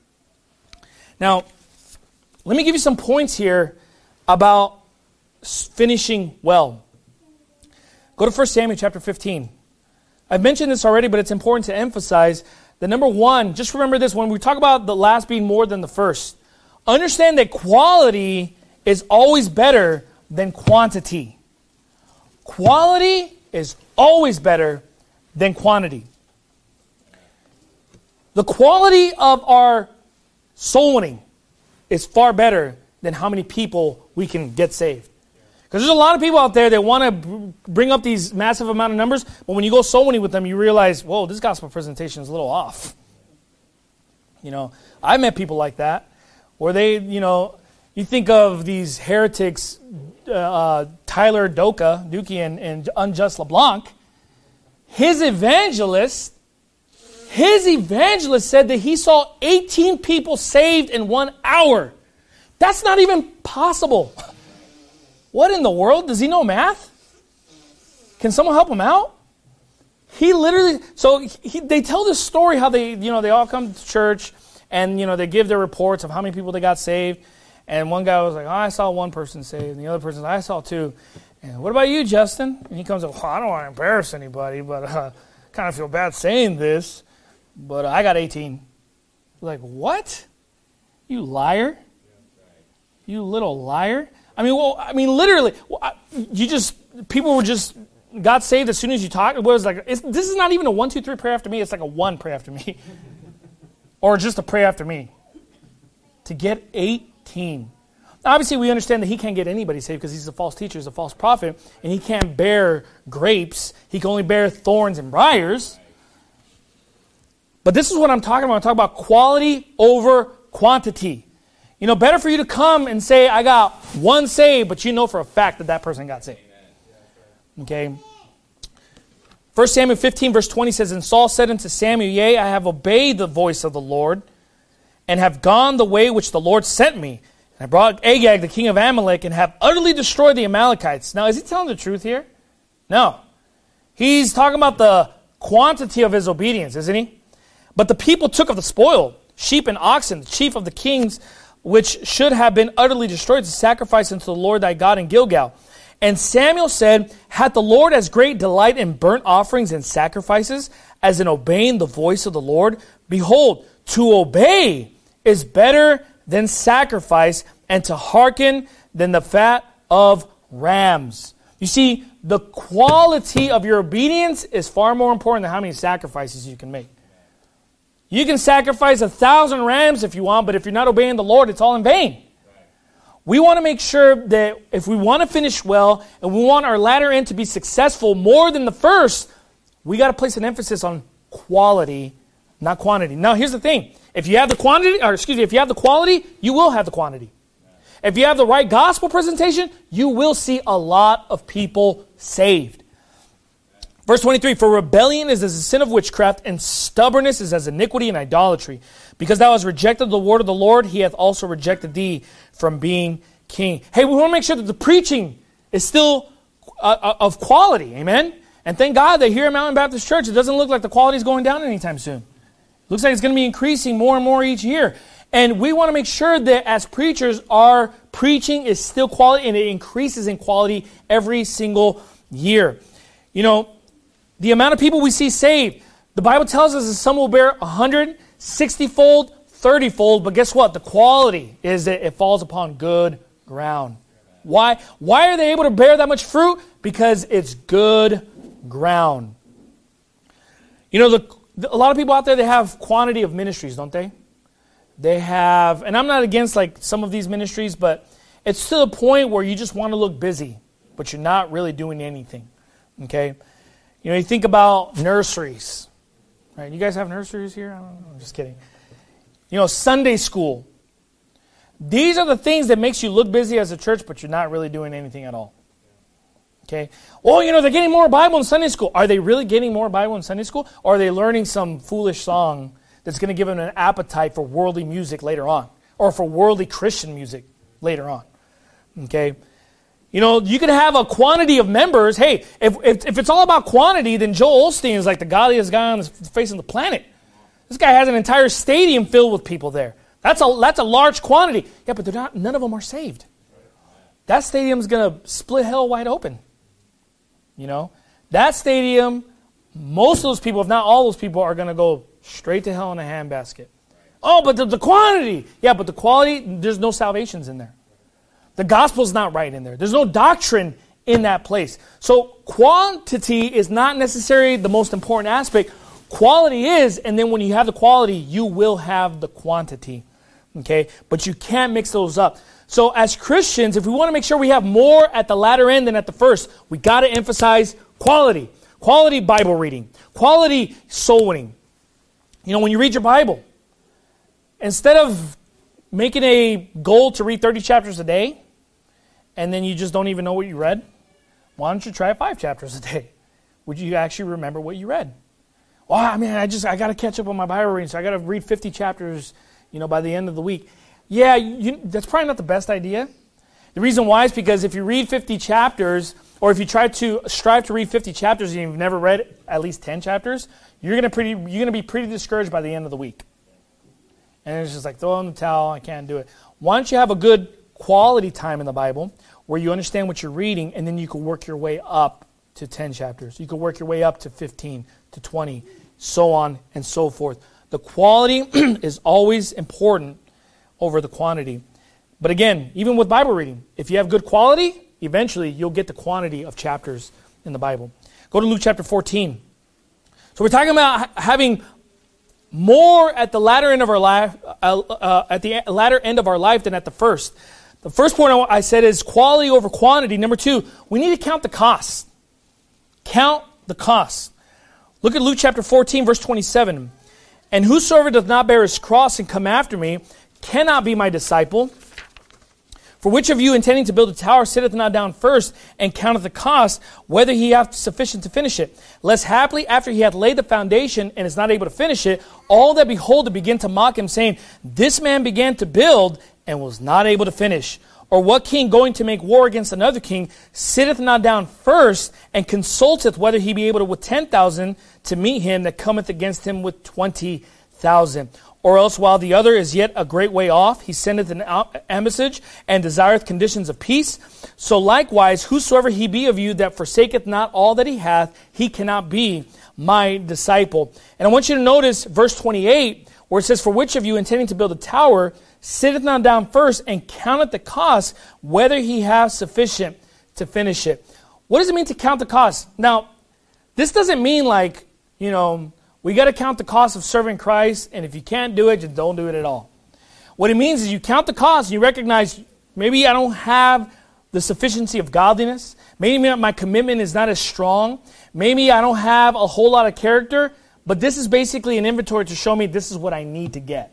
Now, let me give you some points here about finishing well. Go to First Samuel chapter fifteen. I've mentioned this already, but it's important to emphasize that number one, just remember this, when we talk about the last being more than the first, understand that quality is always better than quantity. Quality is always better than quantity. The quality of our soul winning is far better than how many people we can get saved. Because there's a lot of people out there that want to bring up these massive amount of numbers, but when you go soul winning with them, you realize, whoa, this gospel presentation is a little off. You know, I've met people like that, where they, you know, you think of these heretics, uh, Tyler Doka, Dookie, and, and Unjust LeBlanc. His evangelist, his evangelist said that he saw eighteen people saved in one hour. That's not even possible. What in the world? Does he know math? Can someone help him out? He literally, so he, they tell this story how they, you know, they all come to church and, you know, they give their reports of how many people they got saved. And one guy was like, oh, I saw one person saved. And the other person, I saw two. And what about you, Justin? And he comes up, well, I don't want to embarrass anybody, but uh, kind of feel bad saying this. But uh, I got eighteen. Like, what? You liar? You little liar. I mean, well, I mean, literally, you just, people were just, got saved as soon as you talk. It was like, it's, this is not even a one, two, three, pray after me. It's like a one, pray after me. Or just a pray after me. To get eighteen. Obviously, we understand that he can't get anybody saved because he's a false teacher, he's a false prophet, and he can't bear grapes. He can only bear thorns and briars. But this is what I'm talking about. I'm talking about quality over quantity. You know, better for you to come and say, I got one saved, but you know for a fact that that person got saved. Okay. First Samuel fifteen, verse twenty says, And Saul said unto Samuel, Yea, I have obeyed the voice of the Lord, and have gone the way which the Lord sent me. And I brought Agag, the king of Amalek, and have utterly destroyed the Amalekites. Now, is he telling the truth here? No. He's talking about the quantity of his obedience, isn't he? But the people took of the spoil, sheep and oxen, the chief of the kings, which should have been utterly destroyed, to sacrifice unto the Lord thy God in Gilgal. And Samuel said, Hath the Lord as great delight in burnt offerings and sacrifices as in obeying the voice of the Lord? Behold, to obey is better than sacrifice, and to hearken than the fat of rams. You see, the quality of your obedience is far more important than how many sacrifices you can make. You can sacrifice a thousand rams if you want, but if you're not obeying the Lord, it's all in vain. We want to make sure that if we want to finish well and we want our latter end to be successful more than the first, we got to place an emphasis on quality, not quantity. Now, here's the thing. If you have the quantity, or excuse me, if you have the quality, you will have the quantity. If you have the right gospel presentation, you will see a lot of people saved. Verse twenty-three, For rebellion is as a sin of witchcraft, and stubbornness is as iniquity and idolatry. Because thou hast rejected the word of the Lord, he hath also rejected thee from being king. Hey, we want to make sure that the preaching is still uh, of quality, amen? And thank God that here at Mountain Baptist Church, it doesn't look like the quality is going down anytime soon. It looks like it's going to be increasing more and more each year. And we want to make sure that as preachers, our preaching is still quality, and it increases in quality every single year. You know, the amount of people we see saved, the Bible tells us that some will bear one hundred, sixty-fold, thirty-fold, but guess what? The quality is that it falls upon good ground. Why? Why are they able to bear that much fruit? Because it's good ground. You know, the, a lot of people out there, they have quantity of ministries, don't they? They have, and I'm not against like some of these ministries, but it's to the point where you just want to look busy, but you're not really doing anything. Okay? You know, you think about nurseries. Right? You guys have nurseries here? I don't know. I'm just kidding. You know, Sunday school. These are the things that makes you look busy as a church, but you're not really doing anything at all. Okay? Well, you know, they're getting more Bible in Sunday school. Are they really getting more Bible in Sunday school? Or are they learning some foolish song that's going to give them an appetite for worldly music later on? Or for worldly Christian music later on? Okay? You know, you can have a quantity of members. Hey, if, if if it's all about quantity, then Joel Osteen is like the godliest guy on the face of the planet. This guy has an entire stadium filled with people there. That's a that's a large quantity. Yeah, but they're not. None of them are saved. That stadium's going to split hell wide open. You know, that stadium, most of those people, if not all those people, are going to go straight to hell in a handbasket. Oh, but the, the quantity. Yeah, but the quality, there's no salvations in there. The gospel's not right in there. There's no doctrine in that place. So quantity is not necessarily the most important aspect. Quality is, and then when you have the quality, you will have the quantity. Okay? But you can't mix those up. So as Christians, if we want to make sure we have more at the latter end than at the first, we got to emphasize quality. Quality Bible reading. Quality soul winning. You know, when you read your Bible, instead of making a goal to read thirty chapters a day, and then you just don't even know what you read, why don't you try five chapters a day? Would you actually remember what you read? Well, I mean, I just, I got to catch up on my Bible reading, so I got to read fifty chapters, you know, by the end of the week. Yeah, you, that's probably not the best idea. The reason why is because if you read fifty chapters, or if you try to strive to read fifty chapters and you've never read at least ten chapters, you're going to pretty, you're going to be pretty discouraged by the end of the week. And it's just like, throw in the towel, I can't do it. Why don't you have a good quality time in the Bible where you understand what you're reading, and then you can work your way up to ten chapters. You can work your way up to fifteen, to twenty, so on and so forth. The quality is always important over the quantity. But again, even with Bible reading, if you have good quality, eventually you'll get the quantity of chapters in the Bible. Go to Luke chapter fourteen. So we're talking about having more at the latter end of our life, uh, uh, at the latter end of our life than at the first. The first point I said is quality over quantity. Number two, we need to count the costs. Count the costs. Look at Luke chapter fourteen, verse twenty-seven. And whosoever doth not bear his cross and come after me cannot be my disciple. For which of you intending to build a tower sitteth not down first and counteth the cost, whether he hath sufficient to finish it? Lest haply after he hath laid the foundation and is not able to finish it, all that behold it begin to mock him, saying, This man began to build and was not able to finish. Or what king going to make war against another king sitteth not down first and consulteth whether he be able to with ten thousand to meet him that cometh against him with twenty thousand? Or else while the other is yet a great way off, he sendeth an ambassage and desireth conditions of peace. So likewise, whosoever he be of you that forsaketh not all that he hath, he cannot be my disciple. And I want you to notice verse twenty-eight, where it says, For which of you intending to build a tower sitteth not down first and counteth the cost, whether he have sufficient to finish it? What does it mean to count the cost? Now, this doesn't mean like, you know, we got to count the cost of serving Christ, and if you can't do it, just don't do it at all. What it means is you count the cost, and you recognize maybe I don't have the sufficiency of godliness. Maybe my commitment is not as strong. Maybe I don't have a whole lot of character, but this is basically an inventory to show me this is what I need to get.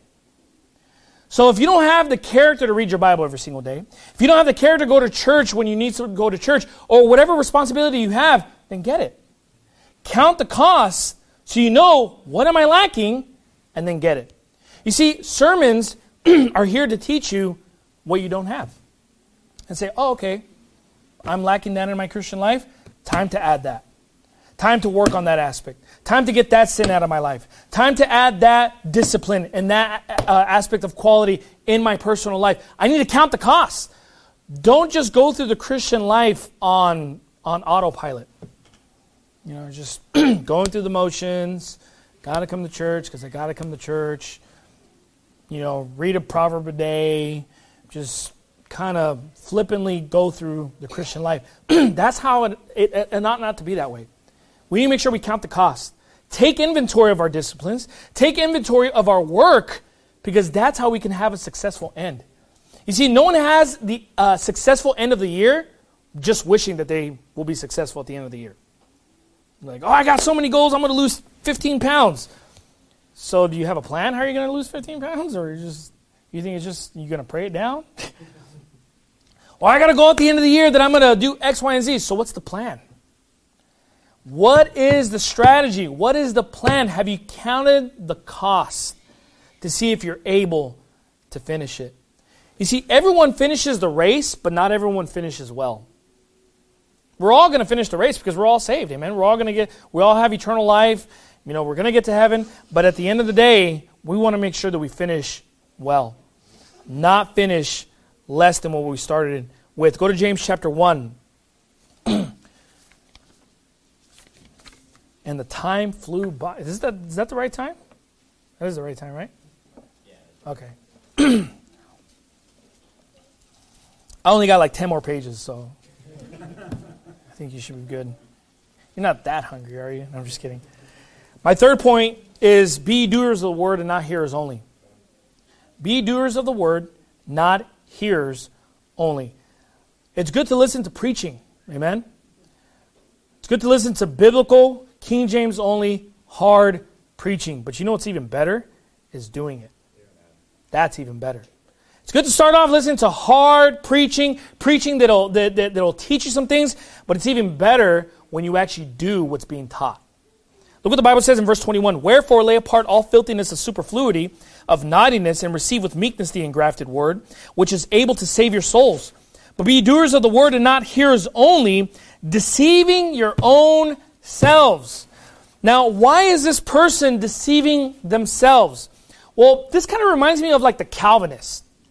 So if you don't have the character to read your Bible every single day, if you don't have the character to go to church when you need to go to church, or whatever responsibility you have, then get it. Count the costs so you know what am I lacking, and then get it. You see, sermons are here to teach you what you don't have. And say, oh, okay, I'm lacking that in my Christian life. Time to add that. Time to work on that aspect. Time to get that sin out of my life. Time to add that discipline and that uh, aspect of quality in my personal life. I need to count the costs. Don't just go through the Christian life on, on autopilot. You know, just going through the motions. Got to come to church because I got to come to church. You know, read a proverb a day. Just kind of flippantly go through the Christian life. That's how it, it, it not not to be that way. We need to make sure we count the cost. Take inventory of our disciplines. Take inventory of our work, because that's how we can have a successful end. You see, no one has the uh, successful end of the year just wishing that they will be successful at the end of the year. Like, oh, I got so many goals, I'm going to lose fifteen pounds. So do you have a plan how you're going to lose fifteen pounds? Or you just you think it's just, you're going to pray it down? Well, I got to go at the end of the year that I'm going to do X, Y, and Z. So what's the plan? What is the strategy? What is the plan? Have you counted the cost to see if you're able to finish it? You see, everyone finishes the race, but not everyone finishes well. We're all going to finish the race because we're all saved, amen? We're all going to get, we all have eternal life. You know, we're going to get to heaven. But at the end of the day, we want to make sure that we finish well. Not finish less than what we started with. Go to James chapter one. And the time flew by. Is that, is that the right time? That is the right time, right? Yeah. Okay. I only got like ten more pages, so I think you should be good. You're not that hungry, are you? No, I'm just kidding. My third point is be doers of the word and not hearers only. Be doers of the word, not hearers only. It's good to listen to preaching. Amen? It's good to listen to biblical, King James only, hard preaching. But you know what's even better? Is doing it. That's even better. It's good to start off listening to hard preaching, preaching that'll, that, that, that'll teach you some things, but it's even better when you actually do what's being taught. Look what the Bible says in verse twenty-one. Wherefore lay apart all filthiness of superfluity, of naughtiness, and receive with meekness the engrafted word, which is able to save your souls. But be doers of the word and not hearers only, deceiving your own selves. Now, why is this person deceiving themselves? Well, this kind of reminds me of like the Calvinists.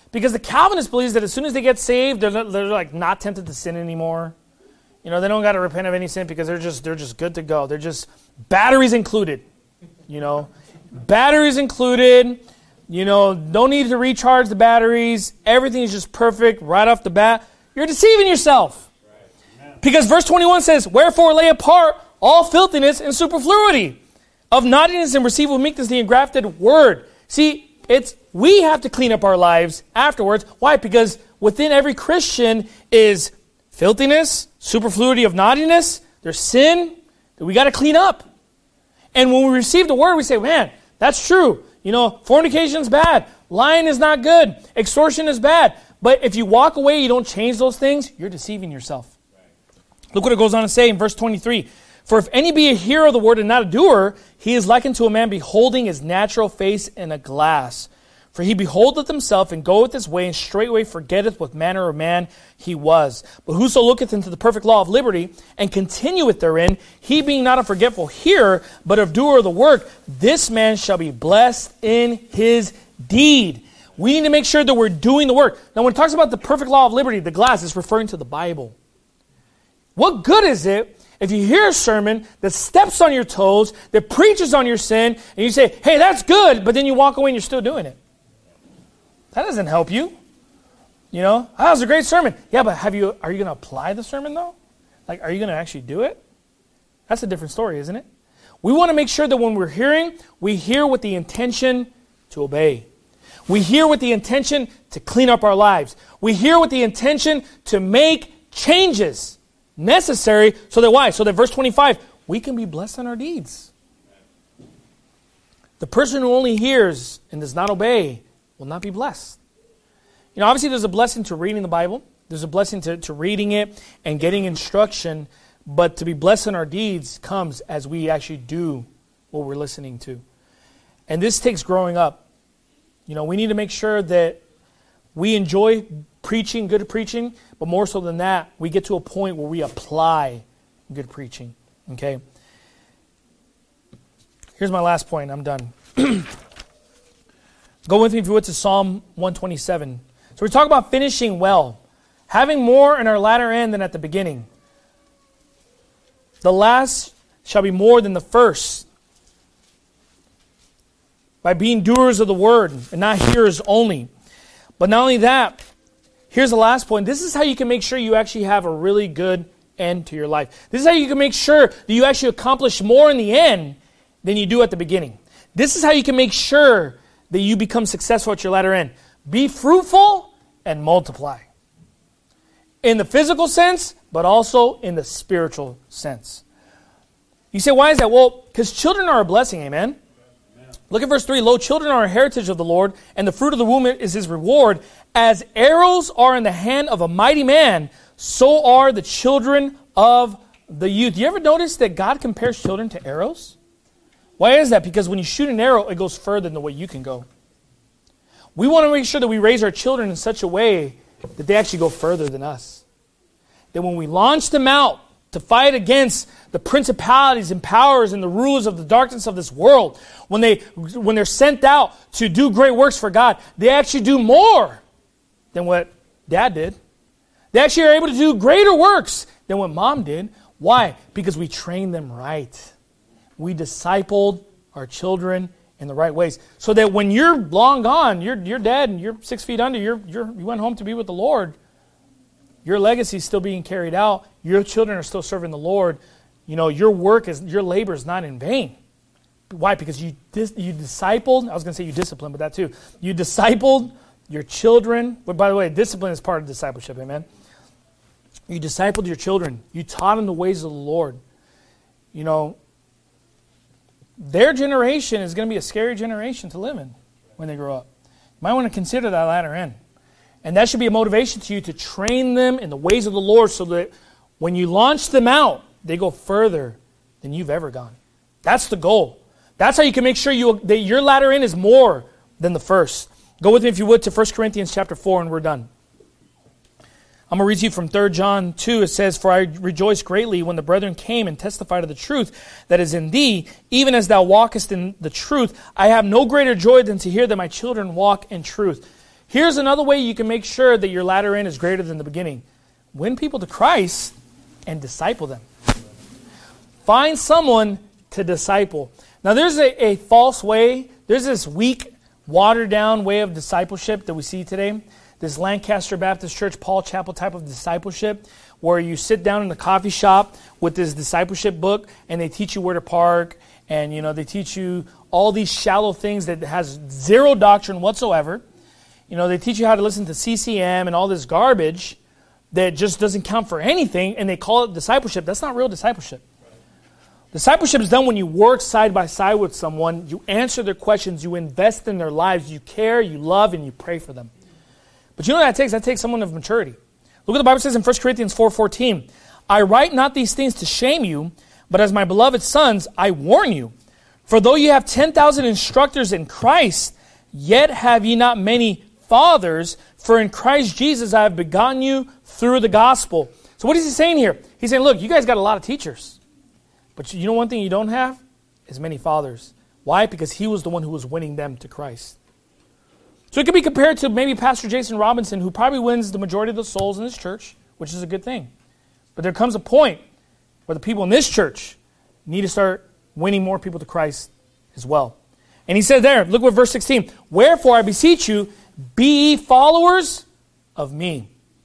Because the Calvinist believes that as soon as they get saved, they're, they're like not tempted to sin anymore. You know, they don't got to repent of any sin because they're just they're just good to go. They're just batteries included. You know, batteries included. You know, don't need to recharge the batteries. Everything is just perfect right off the bat. You're deceiving yourself. Right. Because verse twenty-one says, "Wherefore lay apart all filthiness and superfluity of naughtiness, and receive with meekness the engrafted word." See, it's we have to clean up our lives afterwards. Why? Because within every Christian is filthiness, superfluity of naughtiness. There's sin that we got to clean up. And when we receive the word, we say, man, that's true. You know, fornication is bad. Lying is not good. Extortion is bad. But if you walk away, you don't change those things, you're deceiving yourself. Right. Look what it goes on to say in verse twenty-three. "For if any be a hearer of the word and not a doer, he is likened to a man beholding his natural face in a glass. For he beholdeth himself, and goeth his way, and straightway forgetteth what manner of man he was. But whoso looketh into the perfect law of liberty, and continueth therein, he being not a forgetful hearer, but a doer of the work, this man shall be blessed in his deed." We need to make sure that we're doing the work. Now, when it talks about the perfect law of liberty, the glass is referring to the Bible. What good is it if you hear a sermon that steps on your toes, that preaches on your sin, and you say, hey, that's good, but then you walk away and you're still doing it? That doesn't help you. You know, oh, that was a great sermon. Yeah, but have you? Are you going to apply the sermon, though? Like, are you going to actually do it? That's a different story, isn't it? We want to make sure that when we're hearing, we hear with the intention to obey. We hear with the intention to clean up our lives. We hear with the intention to make changes necessary so that why? So that verse twenty-five, we can be blessed in our deeds. The person who only hears and does not obey will not be blessed. You know, obviously there's a blessing to reading the Bible. There's a blessing to, to reading it and getting instruction. But to be blessed in our deeds comes as we actually do what we're listening to. And this takes growing up. You know, we need to make sure that we enjoy preaching, good preaching. But more so than that, we get to a point where we apply good preaching. Okay? Here's my last point. I'm done. Go with me if you would to Psalm one twenty-seven. So we talk about finishing well. Having more in our latter end than at the beginning. The last shall be more than the first. By being doers of the word and not hearers only. But not only that, here's the last point. This is how you can make sure you actually have a really good end to your life. This is how you can make sure that you actually accomplish more in the end than you do at the beginning. This is how you can make sure that you become successful at your latter end. Be fruitful and multiply. In the physical sense, but also in the spiritual sense. You say, why is that? Well, because children are a blessing, amen? Amen? Look at verse three. Lo, children are a heritage of the Lord, and the fruit of the womb is his reward. As arrows are in the hand of a mighty man, so are the children of the youth. You ever notice that God compares children to arrows? Why is that? Because when you shoot an arrow, it goes further than the way you can go. We want to make sure that we raise our children in such a way that they actually go further than us. That when we launch them out to fight against the principalities and powers and the rulers of the darkness of this world, when, they, when they're sent out to do great works for God, they actually do more than what Dad did. They actually are able to do greater works than what Mom did. Why? Because we trained them right. We discipled our children in the right ways. So that when you're long gone, you're you're dead and you're six feet under, you're, you're, you went home to be with the Lord, your legacy is still being carried out. Your children are still serving the Lord. You know, your work, is your labor is not in vain. Why? Because you dis, you discipled, I was going to say you disciplined, but that too. You discipled your children. But by the way, discipline is part of discipleship, amen? You discipled your children. You taught them the ways of the Lord. You know, their generation is going to be a scary generation to live in when they grow up. You might want to consider that latter end. And that should be a motivation to you to train them in the ways of the Lord so that when you launch them out, they go further than you've ever gone. That's the goal. That's how you can make sure you that your latter end is more than the first. Go with me, if you would, to First Corinthians chapter four, and we're done. I'm going to read to you from Third John two. It says, "For I rejoiced greatly when the brethren came and testified of the truth that is in thee, even as thou walkest in the truth. I have no greater joy than to hear that my children walk in truth." Here's another way you can make sure that your latter end is greater than the beginning. Win people to Christ and disciple them. Find someone to disciple. Now there's a, a false way, there's this weak, watered down way of discipleship that we see today. This Lancaster Baptist Church, Paul Chapel type of discipleship, where you sit down in the coffee shop with this discipleship book and they teach you where to park, and you know they teach you all these shallow things that has zero doctrine whatsoever. You know, they teach you how to listen to C C M and all this garbage that just doesn't count for anything, and they call it discipleship. That's not real discipleship. Discipleship is done when you work side by side with someone, you answer their questions, you invest in their lives, you care, you love, and you pray for them. But you know what that takes? That takes someone of maturity. Look what the Bible says in First Corinthians four fourteen. I write not these things to shame you, but as my beloved sons, I warn you. For though you have ten thousand instructors in Christ, yet have ye not many fathers, for in Christ Jesus I have begotten you through the gospel. So what is he saying here? He's saying, look, you guys got a lot of teachers. But you know one thing you don't have? Is many fathers. Why? Because he was the one who was winning them to Christ. So it could be compared to maybe Pastor Jason Robinson, who probably wins the majority of the souls in this church, which is a good thing. But there comes a point where the people in this church need to start winning more people to Christ as well. And he said there, look what verse sixteen. Wherefore I beseech you, be ye followers of me.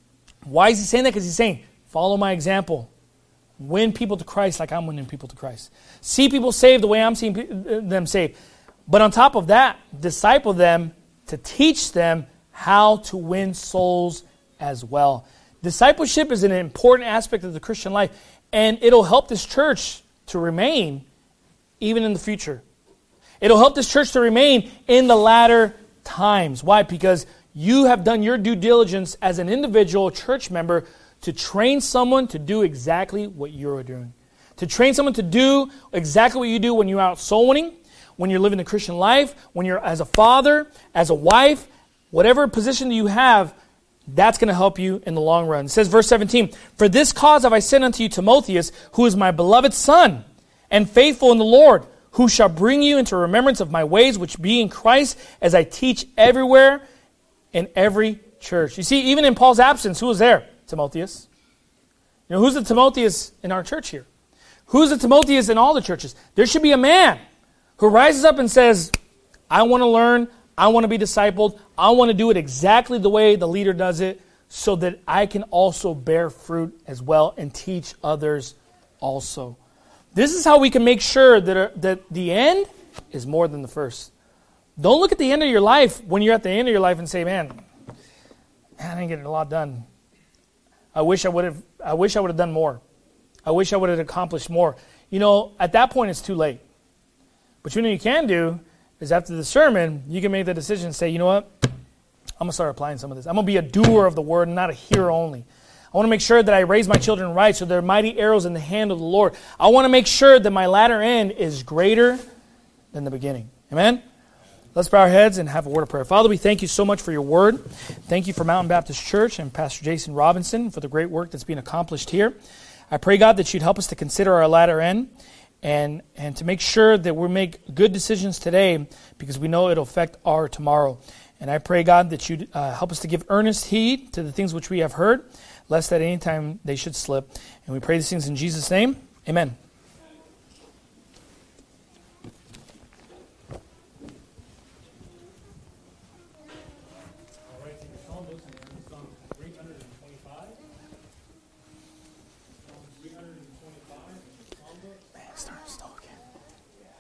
Why is he saying that? Because he's saying, follow my example. Win people to Christ like I'm winning people to Christ. See people saved the way I'm seeing them saved. But on top of that, disciple them to teach them how to win souls as well. Discipleship is an important aspect of the Christian life, and it'll help this church to remain even in the future. It'll help this church to remain in the latter times. Why? Because you have done your due diligence as an individual church member to train someone to do exactly what you're doing. To train someone to do exactly what you do when you're out soul winning, when you're living the Christian life, when you're as a father, as a wife, whatever position you have, that's going to help you in the long run. It says, verse seventeen, for this cause have I sent unto you Timotheus, who is my beloved son, and faithful in the Lord, who shall bring you into remembrance of my ways, which be in Christ, as I teach everywhere in every church. You see, even in Paul's absence, who was there? Timotheus. You know, who's the Timotheus in our church here? Who's the Timotheus in all the churches? There should be a man who rises up and says, I want to learn, I want to be discipled, I want to do it exactly the way the leader does it, so that I can also bear fruit as well and teach others also. This is how we can make sure that, uh, that the end is more than the first. Don't look at the end of your life when you're at the end of your life and say, man, I didn't get a lot done. I wish I would have I wish I would have done more. I wish I would have accomplished more. You know, at that point it's too late. But you know what you can do is after the sermon, you can make the decision and say, you know what? I'm going to start applying some of this. I'm going to be a doer of the word and not a hearer only. I want to make sure that I raise my children right so they're mighty arrows in the hand of the Lord. I want to make sure that my latter end is greater than the beginning. Amen? Let's bow our heads and have a word of prayer. Father, we thank you so much for your word. Thank you for Mountain Baptist Church and Pastor Jason Robinson for the great work that's being accomplished here. I pray, God, that you'd help us to consider our latter end and, and to make sure that we make good decisions today because we know it'll affect our tomorrow. And I pray, God, that you'd uh, help us to give earnest heed to the things which we have heard, lest at any time they should slip. And we pray these things in Jesus' name. Amen.